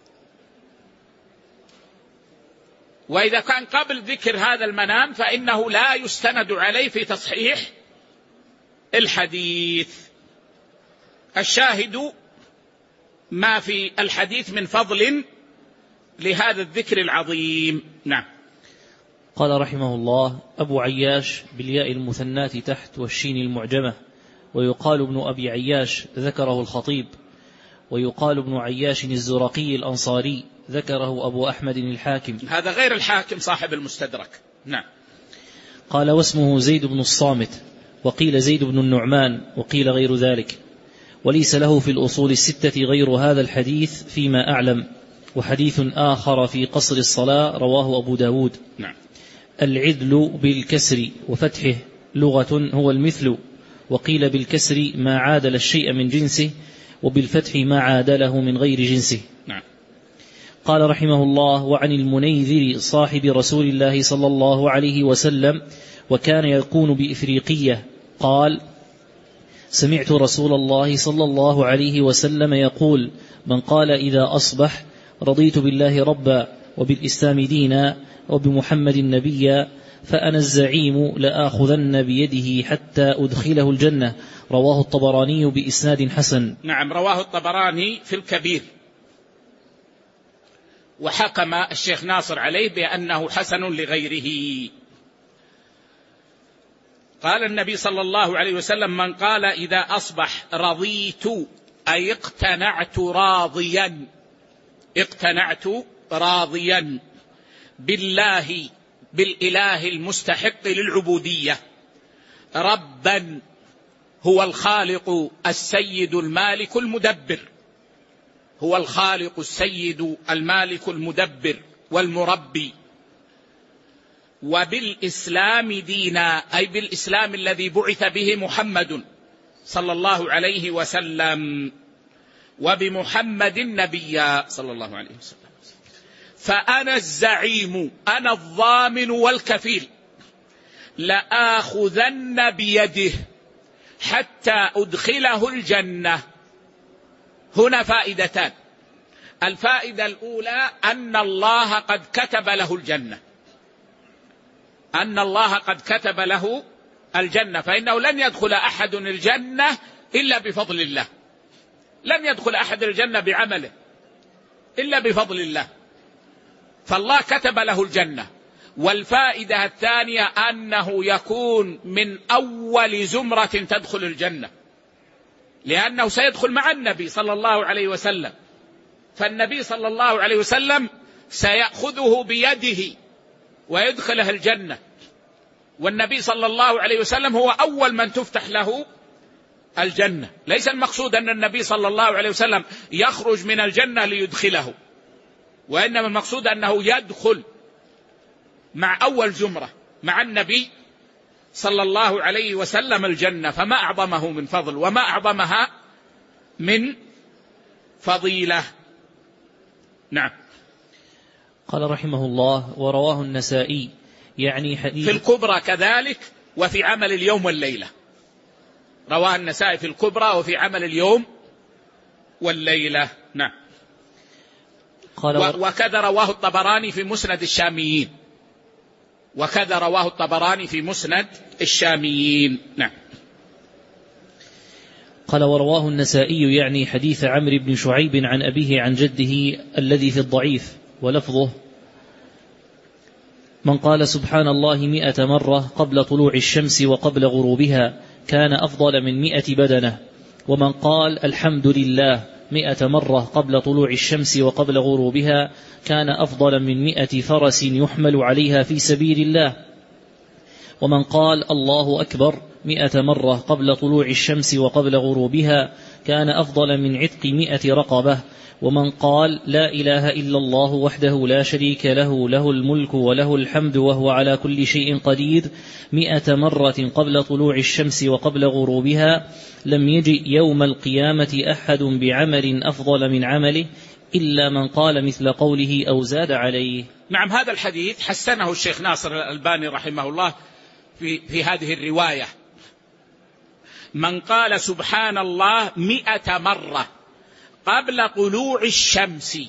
وإذا كان قبل ذكر هذا المنام فإنه لا يستند عليه في تصحيح الحديث. الشاهد ما في الحديث من فضل لهذا الذكر العظيم. نعم. قال رحمه الله: أبو عياش بالياء المثنات تحت والشين المعجمة، ويقال ابن أبي عياش ذكره الخطيب، ويقال ابن عياش الزرقي الأنصاري ذكره أبو أحمد الحاكم، هذا غير الحاكم صاحب المستدرك. نعم. قال واسمه زيد بن الصامت، وقيل زيد بن النعمان، وقيل غير ذلك، وليس له في الأصول 6 غير هذا الحديث فيما أعلم، وحديث آخر في قصر الصلاة رواه أبو داود. نعم. العدل بالكسر وفتحه لغة هو المثل، وقيل بالكسر ما عادل الشيء من جنسه، وبالفتح ما عادله من غير جنسه. نعم. قال رحمه الله: وعن المنيذر صاحب رسول الله صلى الله عليه وسلم، وكان يكون بإفريقية، قال: سمعت رسول الله صلى الله عليه وسلم يقول: من قال إذا أصبح رضيت بالله ربا وبالإسلام دينا وبمحمد نبيا فأنا الزعيم لآخذن بيده حتى أدخله الجنة. رواه الطبراني بإسناد حسن. نعم، رواه الطبراني في الكبير، وحكم الشيخ ناصر عليه بأنه حسن لغيره. قال النبي صلى الله عليه وسلم: من قال إذا أصبح رضيت أي اقتنعت راضيا بالله، بالإله المستحق للعبودية، ربا هو الخالق السيد المالك المدبر، هو الخالق السيد المالك المدبر والمربي، وبالإسلام دينا، أي بالإسلام الذي بعث به محمد صلى الله عليه وسلم، وبمحمد نبيا صلى الله عليه وسلم. فأنا الزعيم، أنا الضامن والكفيل، لآخذن بيده حتى أدخله الجنة. هنا فائدتان. الفائدة الأولى أن الله قد كتب له الجنة، أن الله قد كتب له الجنة، فإنه لن يدخل أحد الجنة إلا بفضل الله، لن يدخل أحد الجنة بعمله إلا بفضل الله، فالله كتب له الجنة. والفائدة الثانية أنه يكون من أول زمرة تدخل الجنة، لأنه سيدخل مع النبي صلى الله عليه وسلم، فالنبي صلى الله عليه وسلم سيأخذه بيده ويدخله الجنة، والنبي صلى الله عليه وسلم هو أول من تفتح له الجنة. ليس المقصود أن النبي صلى الله عليه وسلم يخرج من الجنة ليدخله، وإنما المقصود أنه يدخل مع أول زمرة مع النبي صلى الله عليه وسلم الجنة. فما أعظمه من فضل وما أعظمها من فضيلة. نعم. قال رحمه الله: ورواه النسائي، يعني حديث في الكبرى كذلك وفي عمل اليوم والليلة. رواه النسائي في الكبرى وفي عمل اليوم والليلة. نعم. وكذا رواه الطبراني في مسند الشاميين، وكذا رواه الطبراني في مسند الشاميين. نعم. قال: ورواه النسائي، يعني حديث عمرو بن شعيب عن أبيه عن جده الذي في الضعيف، ولفظه: من قال سبحان الله 100 مرة قبل طلوع الشمس وقبل غروبها كان أفضل من 100 بدنة، ومن قال الحمد لله 100 مرة قبل طلوع الشمس وقبل غروبها كان أفضل من 100 فرس يحمل عليها في سبيل الله، ومن قال الله أكبر 100 مرة قبل طلوع الشمس وقبل غروبها كان أفضل من عتق 100 رقبة، ومن قال لا إله إلا الله وحده لا شريك له، له الملك وله الحمد وهو على كل شيء قدير 100 مرة قبل طلوع الشمس وقبل غروبها لم يجئ يوم القيامة أحد بعمل أفضل من عمله إلا من قال مثل قوله أو زاد عليه. نعم. هذا الحديث حسنه الشيخ ناصر الألباني رحمه الله في هذه الرواية: من قال سبحان الله 100 مرة قبل طلوع الشمس.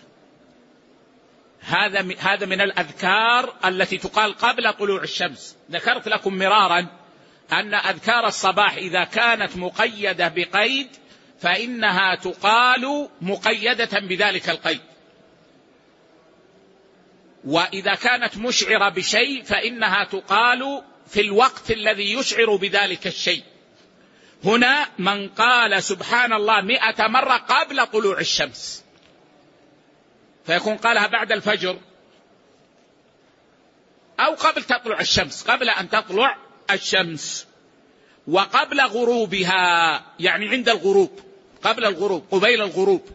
هذا من الأذكار التي تقال قبل طلوع الشمس. ذكرت لكم مرارا أن أذكار الصباح إذا كانت مقيدة بقيد فإنها تقال مقيدة بذلك القيد، وإذا كانت مشعرة بشيء فإنها تقال في الوقت الذي يشعر بذلك الشيء. هنا من قال سبحان الله 100 مرة قبل طلوع الشمس، فيكون قالها بعد الفجر أو قبل تطلع الشمس، قبل أن تطلع الشمس، وقبل غروبها يعني عند الغروب، قبل الغروب، قبيل الغروب،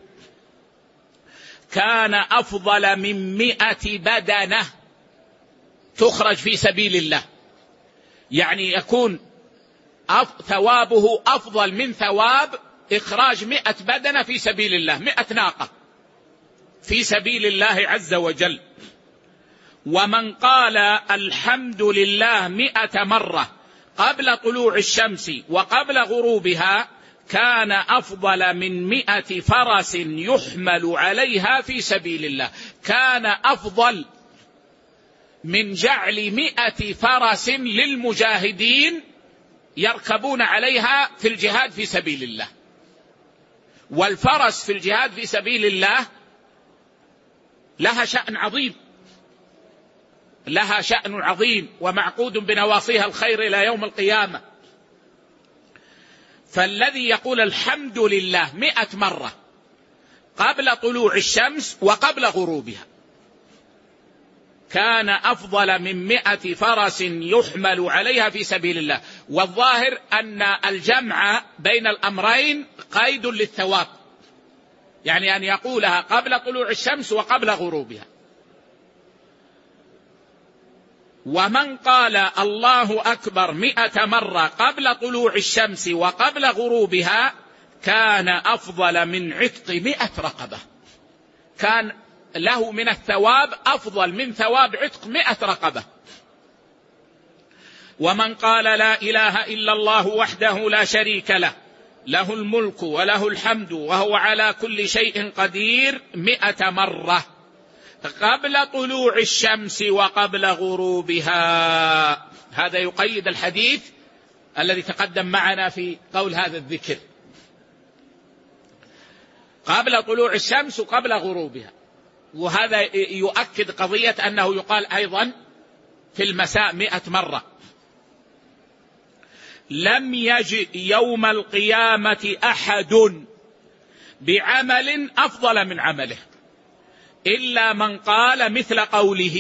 كان أفضل من 100 بدنة تخرج في سبيل الله. يعني يكون ثوابه أفضل من ثواب إخراج 100 بدنة في سبيل الله، 100 ناقة في سبيل الله عز وجل. ومن قال الحمد لله 100 مرة قبل طلوع الشمس وقبل غروبها كان أفضل من 100 فرس يحمل عليها في سبيل الله. كان أفضل من جعل 100 فرس للمجاهدين يركبون عليها في الجهاد في سبيل الله. والفرس في الجهاد في سبيل الله لها شأن عظيم، لها شأن عظيم، ومعقود بنواصيها الخير إلى يوم القيامة. فالذي يقول الحمد لله 100 مرة قبل طلوع الشمس وقبل غروبها كان أفضل من 100 فرس يحمل عليها في سبيل الله. والظاهر أن الجمع بين الأمرين قيد للثواب، يعني أن يقولها قبل طلوع الشمس وقبل غروبها. ومن قال الله أكبر 100 مرة قبل طلوع الشمس وقبل غروبها كان أفضل من عتق 100 رقبة، كان له من الثواب أفضل من ثواب عتق 100 رقبة. ومن قال لا إله إلا الله وحده لا شريك له، له الملك وله الحمد وهو على كل شيء قدير 100 مرة قبل طلوع الشمس وقبل غروبها. هذا يقيد الحديث الذي تقدم معنا في قول هذا الذكر، قبل طلوع الشمس وقبل غروبها. وهذا يؤكد قضية أنه يقال أيضا في المساء 100 مرة. لم يجد يوم القيامة أحد بعمل أفضل من عمله إلا من قال مثل قوله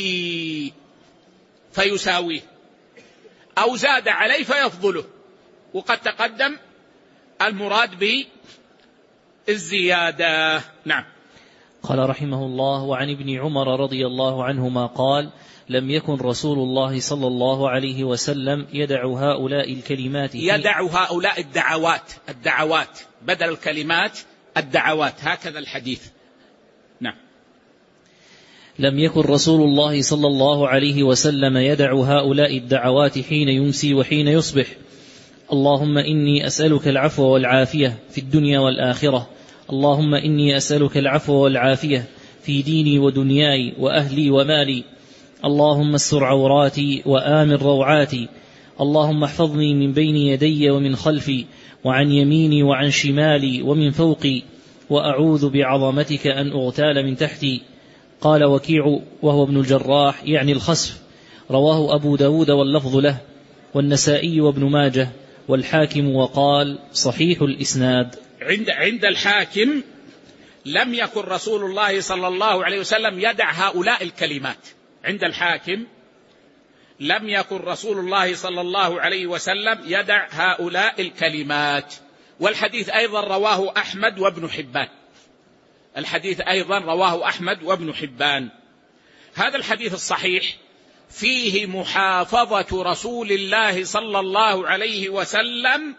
فيساويه أو زاد عليه فيفضله. وقد تقدم المراد بالزيادة. نعم. قال رحمه الله: وعن ابن عمر رضي الله عنهما قال: لم يكن رسول الله صلى الله عليه وسلم يدع هؤلاء الكلمات، يدع هؤلاء الدعوات بدل الكلمات الدعوات، هكذا الحديث. نعم. لم يكن رسول الله صلى الله عليه وسلم يدع هؤلاء الدعوات حين يمسي وحين يصبح: اللهم إني أسألك العفو والعافية في الدنيا والآخرة، اللهم إني أسألك العفو والعافية في ديني ودنياي وأهلي ومالي، اللهم استر عوراتي وآمن روعاتي، اللهم احفظني من بين يدي ومن خلفي وعن يميني وعن شمالي ومن فوقي، وأعوذ بعظمتك أن أغتال من تحتي. قال وكيع وهو ابن الجراح يعني الخسف. رواه أبو داود واللفظ له، والنسائي وابن ماجه والحاكم، وقال صحيح الإسناد. عند الحاكم لم يكن رسول الله صلى الله عليه وسلم يدع هؤلاء الكلمات. عند الحاكم لم يكن رسول الله صلى الله عليه وسلم يدع هؤلاء الكلمات. والحديث أيضا رواه أحمد وابن حبان، الحديث أيضا رواه أحمد وابن حبان. هذا الحديث الصحيح فيه محافظة رسول الله صلى الله عليه وسلم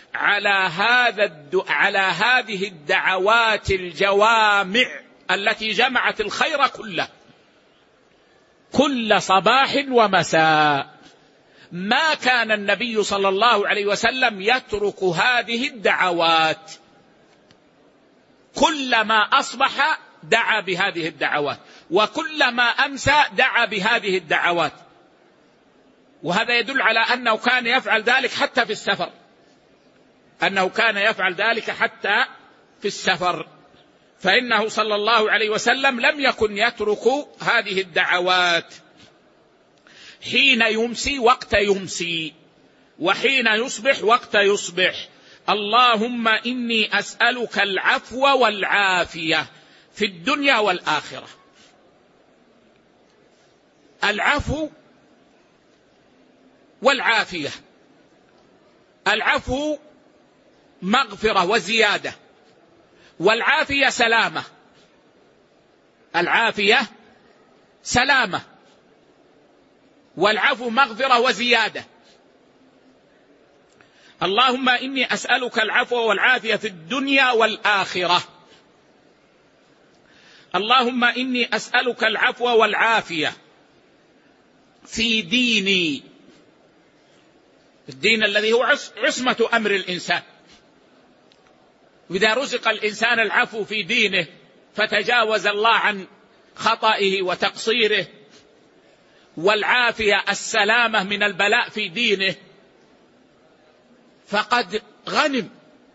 على هذه الدعوات الجوامع التي جمعت الخير كله، كل صباح ومساء. ما كان النبي صلى الله عليه وسلم يترك هذه الدعوات، كلما أصبح دعا بهذه الدعوات، وكلما أمسى دعا بهذه الدعوات. وهذا يدل على أنه كان يفعل ذلك حتى في السفر، أنه كان يفعل ذلك حتى في السفر، فإنه صلى الله عليه وسلم لم يكن يترك هذه الدعوات حين يمسي وقت يمسي، وحين يصبح وقت يصبح. اللهم إني أسألك العفو والعافية في الدنيا والآخرة. العفو والعافية، العفو مغفرة وزيادة، والعافية سلامة، العافية سلامة، والعفو مغفرة وزيادة. اللهم إني أسألك العفو والعافية في الدنيا والآخرة. اللهم إني أسألك العفو والعافية في ديني، الدين الذي هو عصمة أمر الإنسان. وإذا رزق الإنسان العفو في دينه فتجاوز الله عن خطئه وتقصيره، والعافية السلامة من البلاء في دينه، فقد غنم.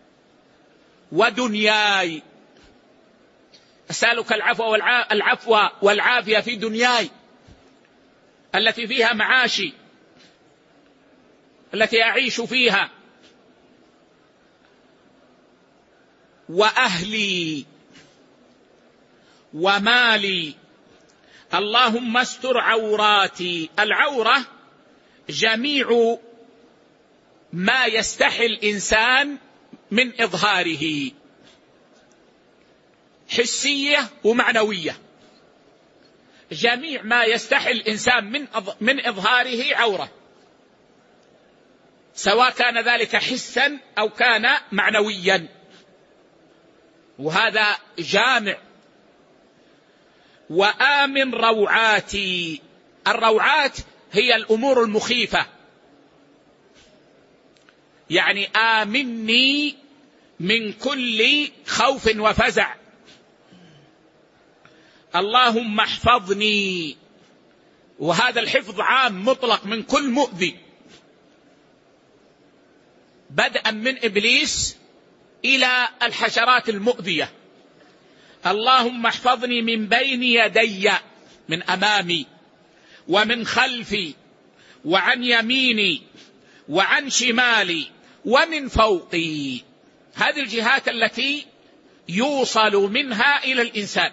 ودنياي، أسألك العفو والعافية في دنياي التي فيها معاشي، التي أعيش فيها، وأهلي ومالي. اللهم استر عوراتي. العورة جميع ما يستحي الإنسان من إظهاره، حسية ومعنوية. جميع ما يستحي الإنسان من إظهاره عورة، سواء كان ذلك حسا أو كان معنويا، وهذا جامع. وآمن روعاتي، الروعات هي الأمور المخيفة، يعني آمني من كل خوف وفزع. اللهم احفظني، وهذا الحفظ عام مطلق من كل مؤذي، بدءا من إبليس إلى الحشرات المؤذية. اللهم احفظني من بين يدي، من أمامي، ومن خلفي، وعن يميني، وعن شمالي، ومن فوقي. هذه الجهات التي يوصل منها إلى الإنسان،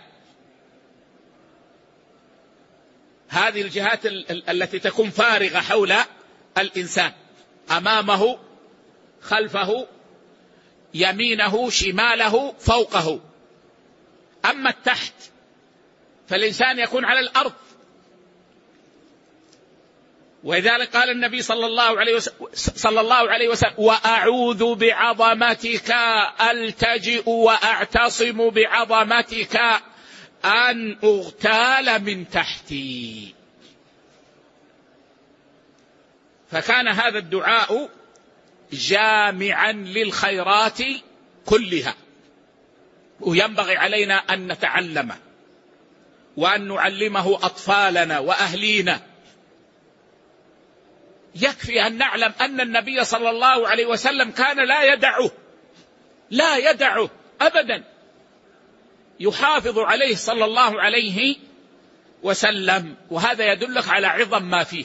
هذه الجهات التي تكون فارغة حول الإنسان، أمامه، خلفه، يمينه، شماله، فوقه. أما التحت فالإنسان يكون على الأرض، ولذلك قال النبي صلى الله عليه وسلم وأعوذ بعظمتك ألتجئ وأعتصم بعظمتك أن أغتال من تحتي. فكان هذا الدعاء جامعا للخيرات كلها، وينبغي علينا أن نتعلمه وأن نعلمه أطفالنا وأهلينا. يكفي أن نعلم أن النبي صلى الله عليه وسلم كان لا يدعه أبدا، يحافظ عليه صلى الله عليه وسلم، وهذا يدلك على عظم ما فيه.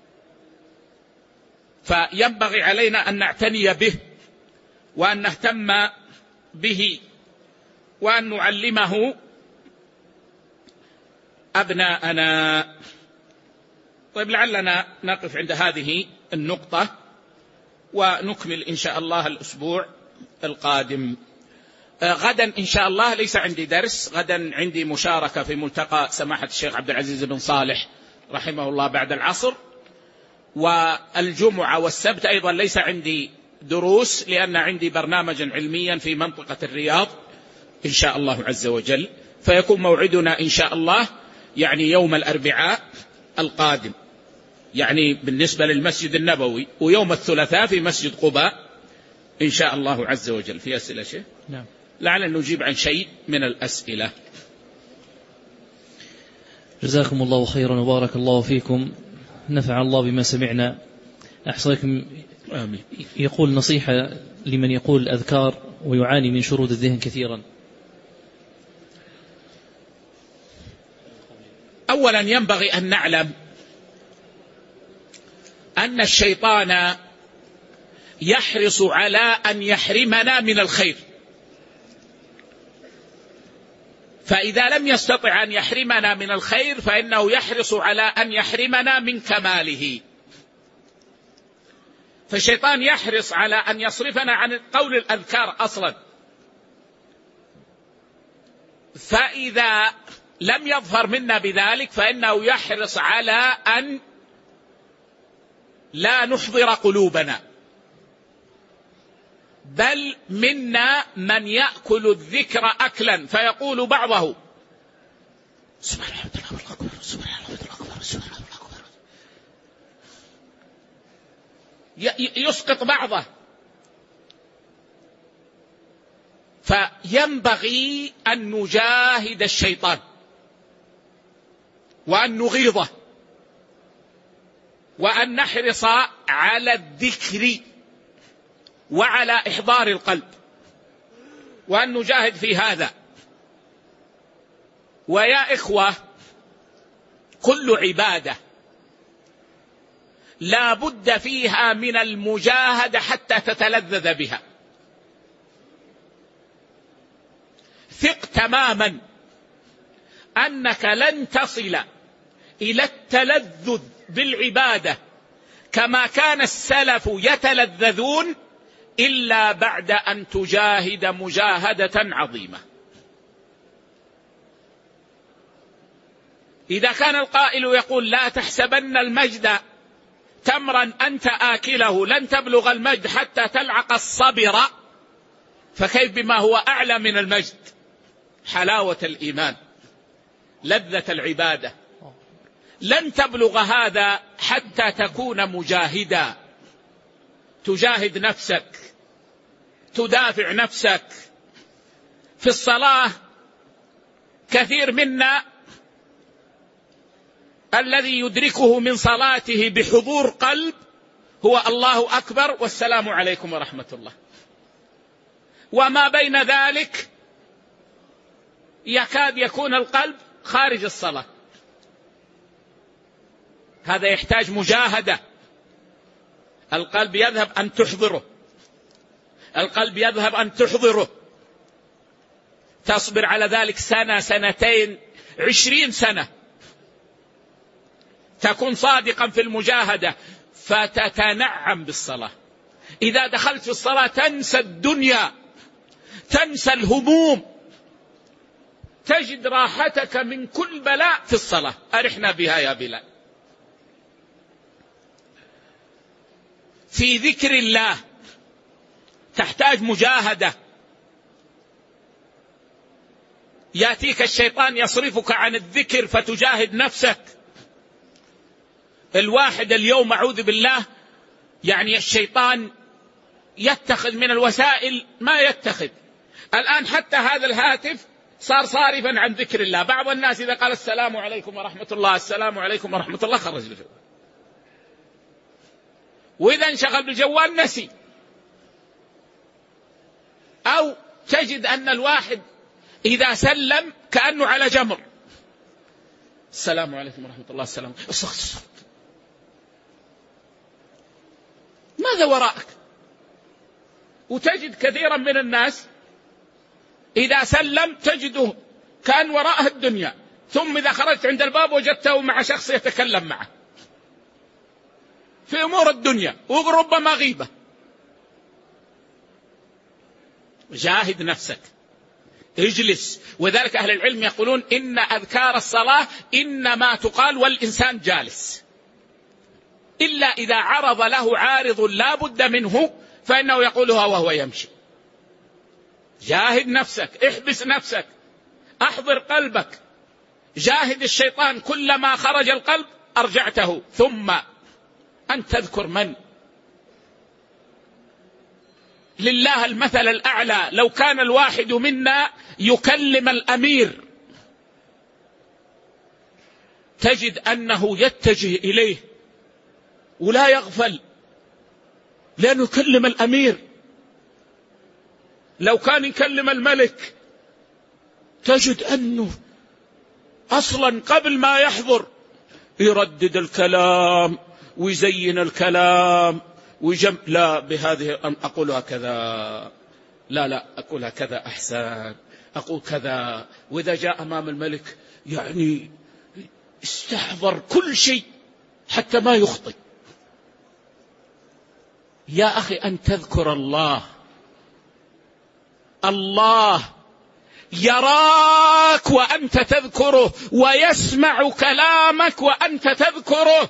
فينبغي علينا أن نعتني به وأن نهتم به وأن نعلمه أبناءنا. طيب، لعلنا نقف عند هذه النقطة ونكمل إن شاء الله الأسبوع القادم. غدا إن شاء الله ليس عندي درس، غدا عندي مشاركة في ملتقى سماحة الشيخ عبد العزيز بن صالح رحمه الله بعد العصر، والجمعة والسبت أيضا ليس عندي دروس، لأن عندي برنامجا علميا في منطقة الرياض إن شاء الله عز وجل. فيكون موعدنا إن شاء الله يعني يوم الأربعاء القادم، يعني بالنسبة للمسجد النبوي، ويوم الثلاثاء في مسجد قباء إن شاء الله عز وجل. في أسئلة شيء؟ نعم. لعلنا نجيب عن شيء من الأسئلة. جزاكم الله خيرا وبارك الله فيكم، نفع الله بما سمعنا. أحصيكم. آمين. يقول نصيحة لمن يقول الأذكار ويعاني من شرود الذهن كثيرا. أولا ينبغي أن نعلم أن الشيطان يحرص على أن يحرمنا من الخير، فإذا لم يستطع أن يحرمنا من الخير فإنه يحرص على أن يحرمنا من كماله. فالشيطان يحرص على أن يصرفنا عن قول الأذكار أصلا، فإذا لم يظفر منا بذلك فإنه يحرص على أن لا نحضر قلوبنا، بل منا من يأكل الذكر أكلا فيقول بعضه سبحان الله أكبر، سبحان الله أكبر، سبحان الله أكبر، يسقط بعضه. فينبغي أن نجاهد الشيطان وأن نغيظه وأن نحرص على الذكر وعلى إحضار القلب، وأن نجاهد في هذا. ويا إخوة، كل عبادة لا بد فيها من المجاهدة حتى تتلذذ بها. ثق تماما أنك لن تصل إلى التلذذ بالعبادة كما كان السلف يتلذذون إلا بعد أن تجاهد مجاهدة عظيمة. إذا كان القائل يقول لا تحسبن المجد تمرا أنت آكله لن تبلغ المجد حتى تلعق الصبر، فكيف بما هو أعلى من المجد؟ حلاوة الإيمان، لذة العبادة. لن تبلغ هذا حتى تكون مجاهدا، تجاهد نفسك، تدافع نفسك. في الصلاة كثير منا الذي يدركه من صلاته بحضور قلب هو الله أكبر والسلام عليكم ورحمة الله، وما بين ذلك يكاد يكون القلب خارج الصلاة. هذا يحتاج مجاهدة. القلب يذهب أن تحضره، القلب يذهب أن تحضره، تصبر على ذلك سنة، سنتين، 20 سنة، تكون صادقا في المجاهدة فتتنعم بالصلاة. إذا دخلت في الصلاة تنسى الدنيا، تنسى الهموم، تجد راحتك من كل بلاء في الصلاة. أرحنا بها يا بلال. في ذكر الله تحتاج مجاهدة. يأتيك الشيطان يصرفك عن الذكر فتجاهد نفسك. الواحد اليوم أعوذ بالله يعني الشيطان يتخذ من الوسائل ما يتخذ. الآن حتى هذا الهاتف صار صارفا عن ذكر الله. بعض الناس إذا قال السلام عليكم ورحمة الله، السلام عليكم ورحمة الله، خرج الجوال، وإذا انشغل بالجوال نسي. أو تجد أن الواحد إذا سلم كأنه على جمر، السلام عليكم ورحمة الله، السلام، ماذا وراءك؟ وتجد كثيرا من الناس إذا سلم تجده كأن وراءه الدنيا، ثم إذا خرجت عند الباب وجدته مع شخص يتكلم معه في أمور الدنيا وربما غيبة. جاهد نفسك، اجلس. وذلك أهل العلم يقولون إن أذكار الصلاة إنما تقال والإنسان جالس، إلا إذا عرض له عارض لا بد منه فإنه يقولها وهو يمشي. جاهد نفسك، احبس نفسك، احضر قلبك، جاهد الشيطان. كلما خرج القلب أرجعته. ثم أن تذكر من؟ لله المثل الأعلى. لو كان الواحد منا يكلم الأمير تجد أنه يتجه إليه ولا يغفل، لأنه يكلم الأمير. لو كان يكلم الملك تجد أنه أصلا قبل ما يحضر يردد الكلام ويزين الكلام لا بهذه أقولها كذا، لا أقولها كذا أحسن، أقول كذا. وإذا جاء أمام الملك يعني استحضر كل شيء حتى ما يخطئ. يا أخي أن تذكر الله، الله يراك وأنت تذكره، ويسمع كلامك وأنت تذكره.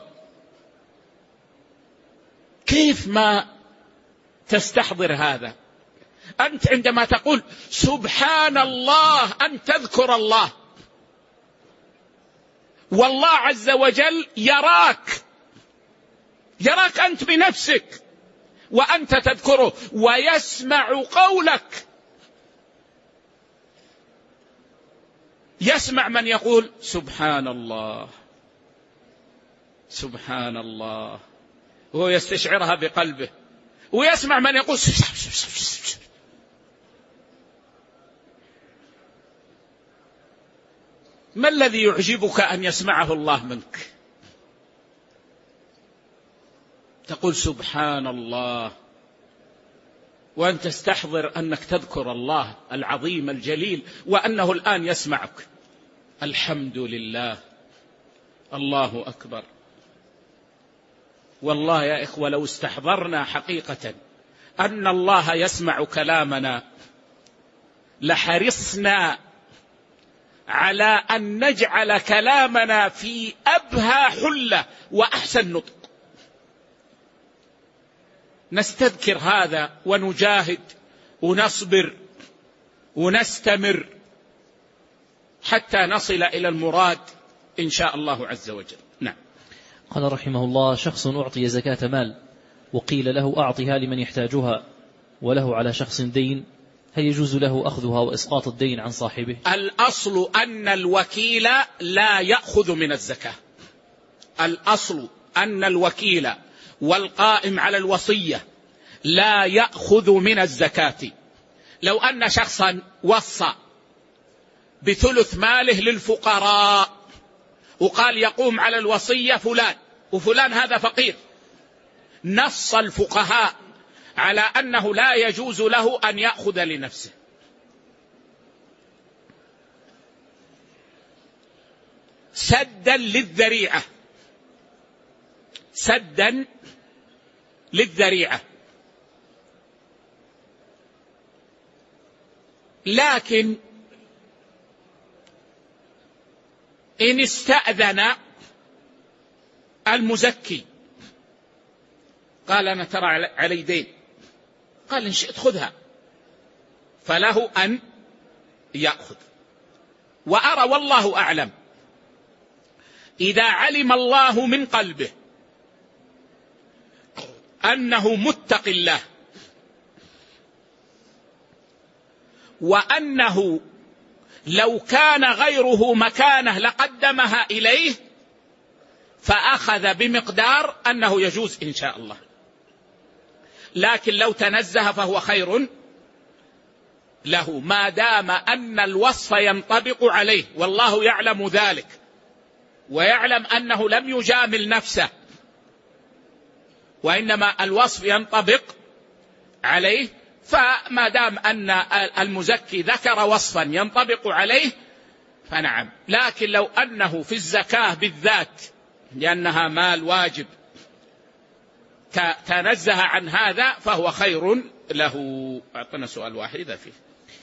كيف ما تستحضر هذا؟ أنت عندما تقول سبحان الله أن تذكر الله، والله عز وجل يراك أنت بنفسك وأنت تذكره، ويسمع قولك. يسمع من يقول سبحان الله سبحان الله وهو يستشعرها بقلبه، ويسمع من يقول ما الذي يعجبك أن يسمعه الله منك؟ تقول سبحان الله وأن تستحضر أنك تذكر الله العظيم الجليل وأنه الآن يسمعك. الحمد لله، الله أكبر. والله يا إخوة لو استحضرنا حقيقة أن الله يسمع كلامنا لحرصنا على أن نجعل كلامنا في أبهى حلة وأحسن نطق. نستذكر هذا ونجاهد ونصبر ونستمر حتى نصل إلى المراد إن شاء الله عز وجل. نعم. قال رحمه الله: شخص أعطي زكاة مال وقيل له أعطها لمن يحتاجها وله على شخص دين، هل يجوز له أخذها وإسقاط الدين عن صاحبه؟ الأصل أن الوكيل لا يأخذ من الزكاة. الأصل أن الوكيل والقائم على الوصية لا يأخذ من الزكاة. لو أن شخصا وصى بثلث ماله للفقراء وقال يقوم على الوصية فلان، وفلان هذا فقير، نص الفقهاء على أنه لا يجوز له أن يأخذ لنفسه. سدا للذريعة، سدا للذريعة. لكن إن استأذن المزكي قال أنا ترى علي دين، قال إن شئت خذها، فله أن يأخذ. وأرى والله أعلم إذا علم الله من قلبه أنه متق الله وأنه لو كان غيره مكانه لقدمها إليه فأخذ بمقدار أنه يجوز إن شاء الله. لكن لو تنزه فهو خير له ما دام أن الوصف ينطبق عليه، والله يعلم ذلك ويعلم أنه لم يجامل نفسه، وإنما الوصف ينطبق عليه. فما دام أن المزكي ذكر وصفا ينطبق عليه فنعم. لكن لو أنه في الزكاة بالذات لأنها مال واجب تنزه عن هذا فهو خير له. أعطنا سؤال واحد إذا فيه.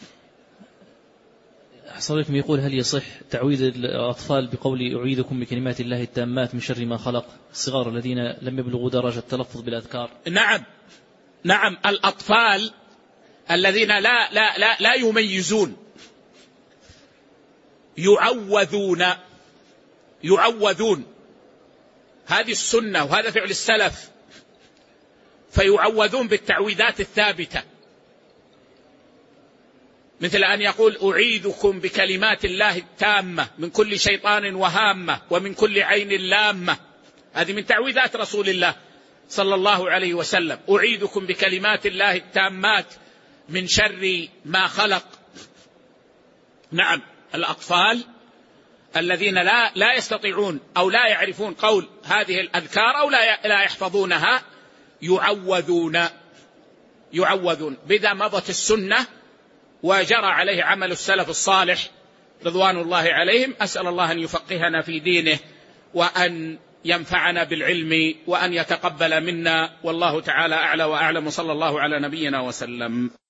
حصلكم يقول: هل يصح تعويذ الأطفال بقول أعيذكم بكلمات الله التامات من شر ما خلق، الصغار الذين لم يبلغوا درجة التلفظ بالأذكار؟ نعم. الأطفال الذين لا يميزون يعوذون، هذه السنة وهذا فعل السلف، فيعوذون بالتعويذات الثابتة، مثل أن يقول أعيذكم بكلمات الله التامة من كل شيطان وهامة ومن كل عين لامة. هذه من تعويذات رسول الله صلى الله عليه وسلم. أعيذكم بكلمات الله التامات من شر ما خلق. نعم. الأطفال الذين لا يستطيعون أو لا يعرفون قول هذه الأذكار أو لا يحفظونها يعوذون بذا مضت السنة وجرى عليه عمل السلف الصالح رضوان الله عليهم. أسأل الله أن يفقهنا في دينه وأن ينفعنا بالعلم وأن يتقبل منا، والله تعالى أعلى وأعلم، صلى الله على نبينا وسلم.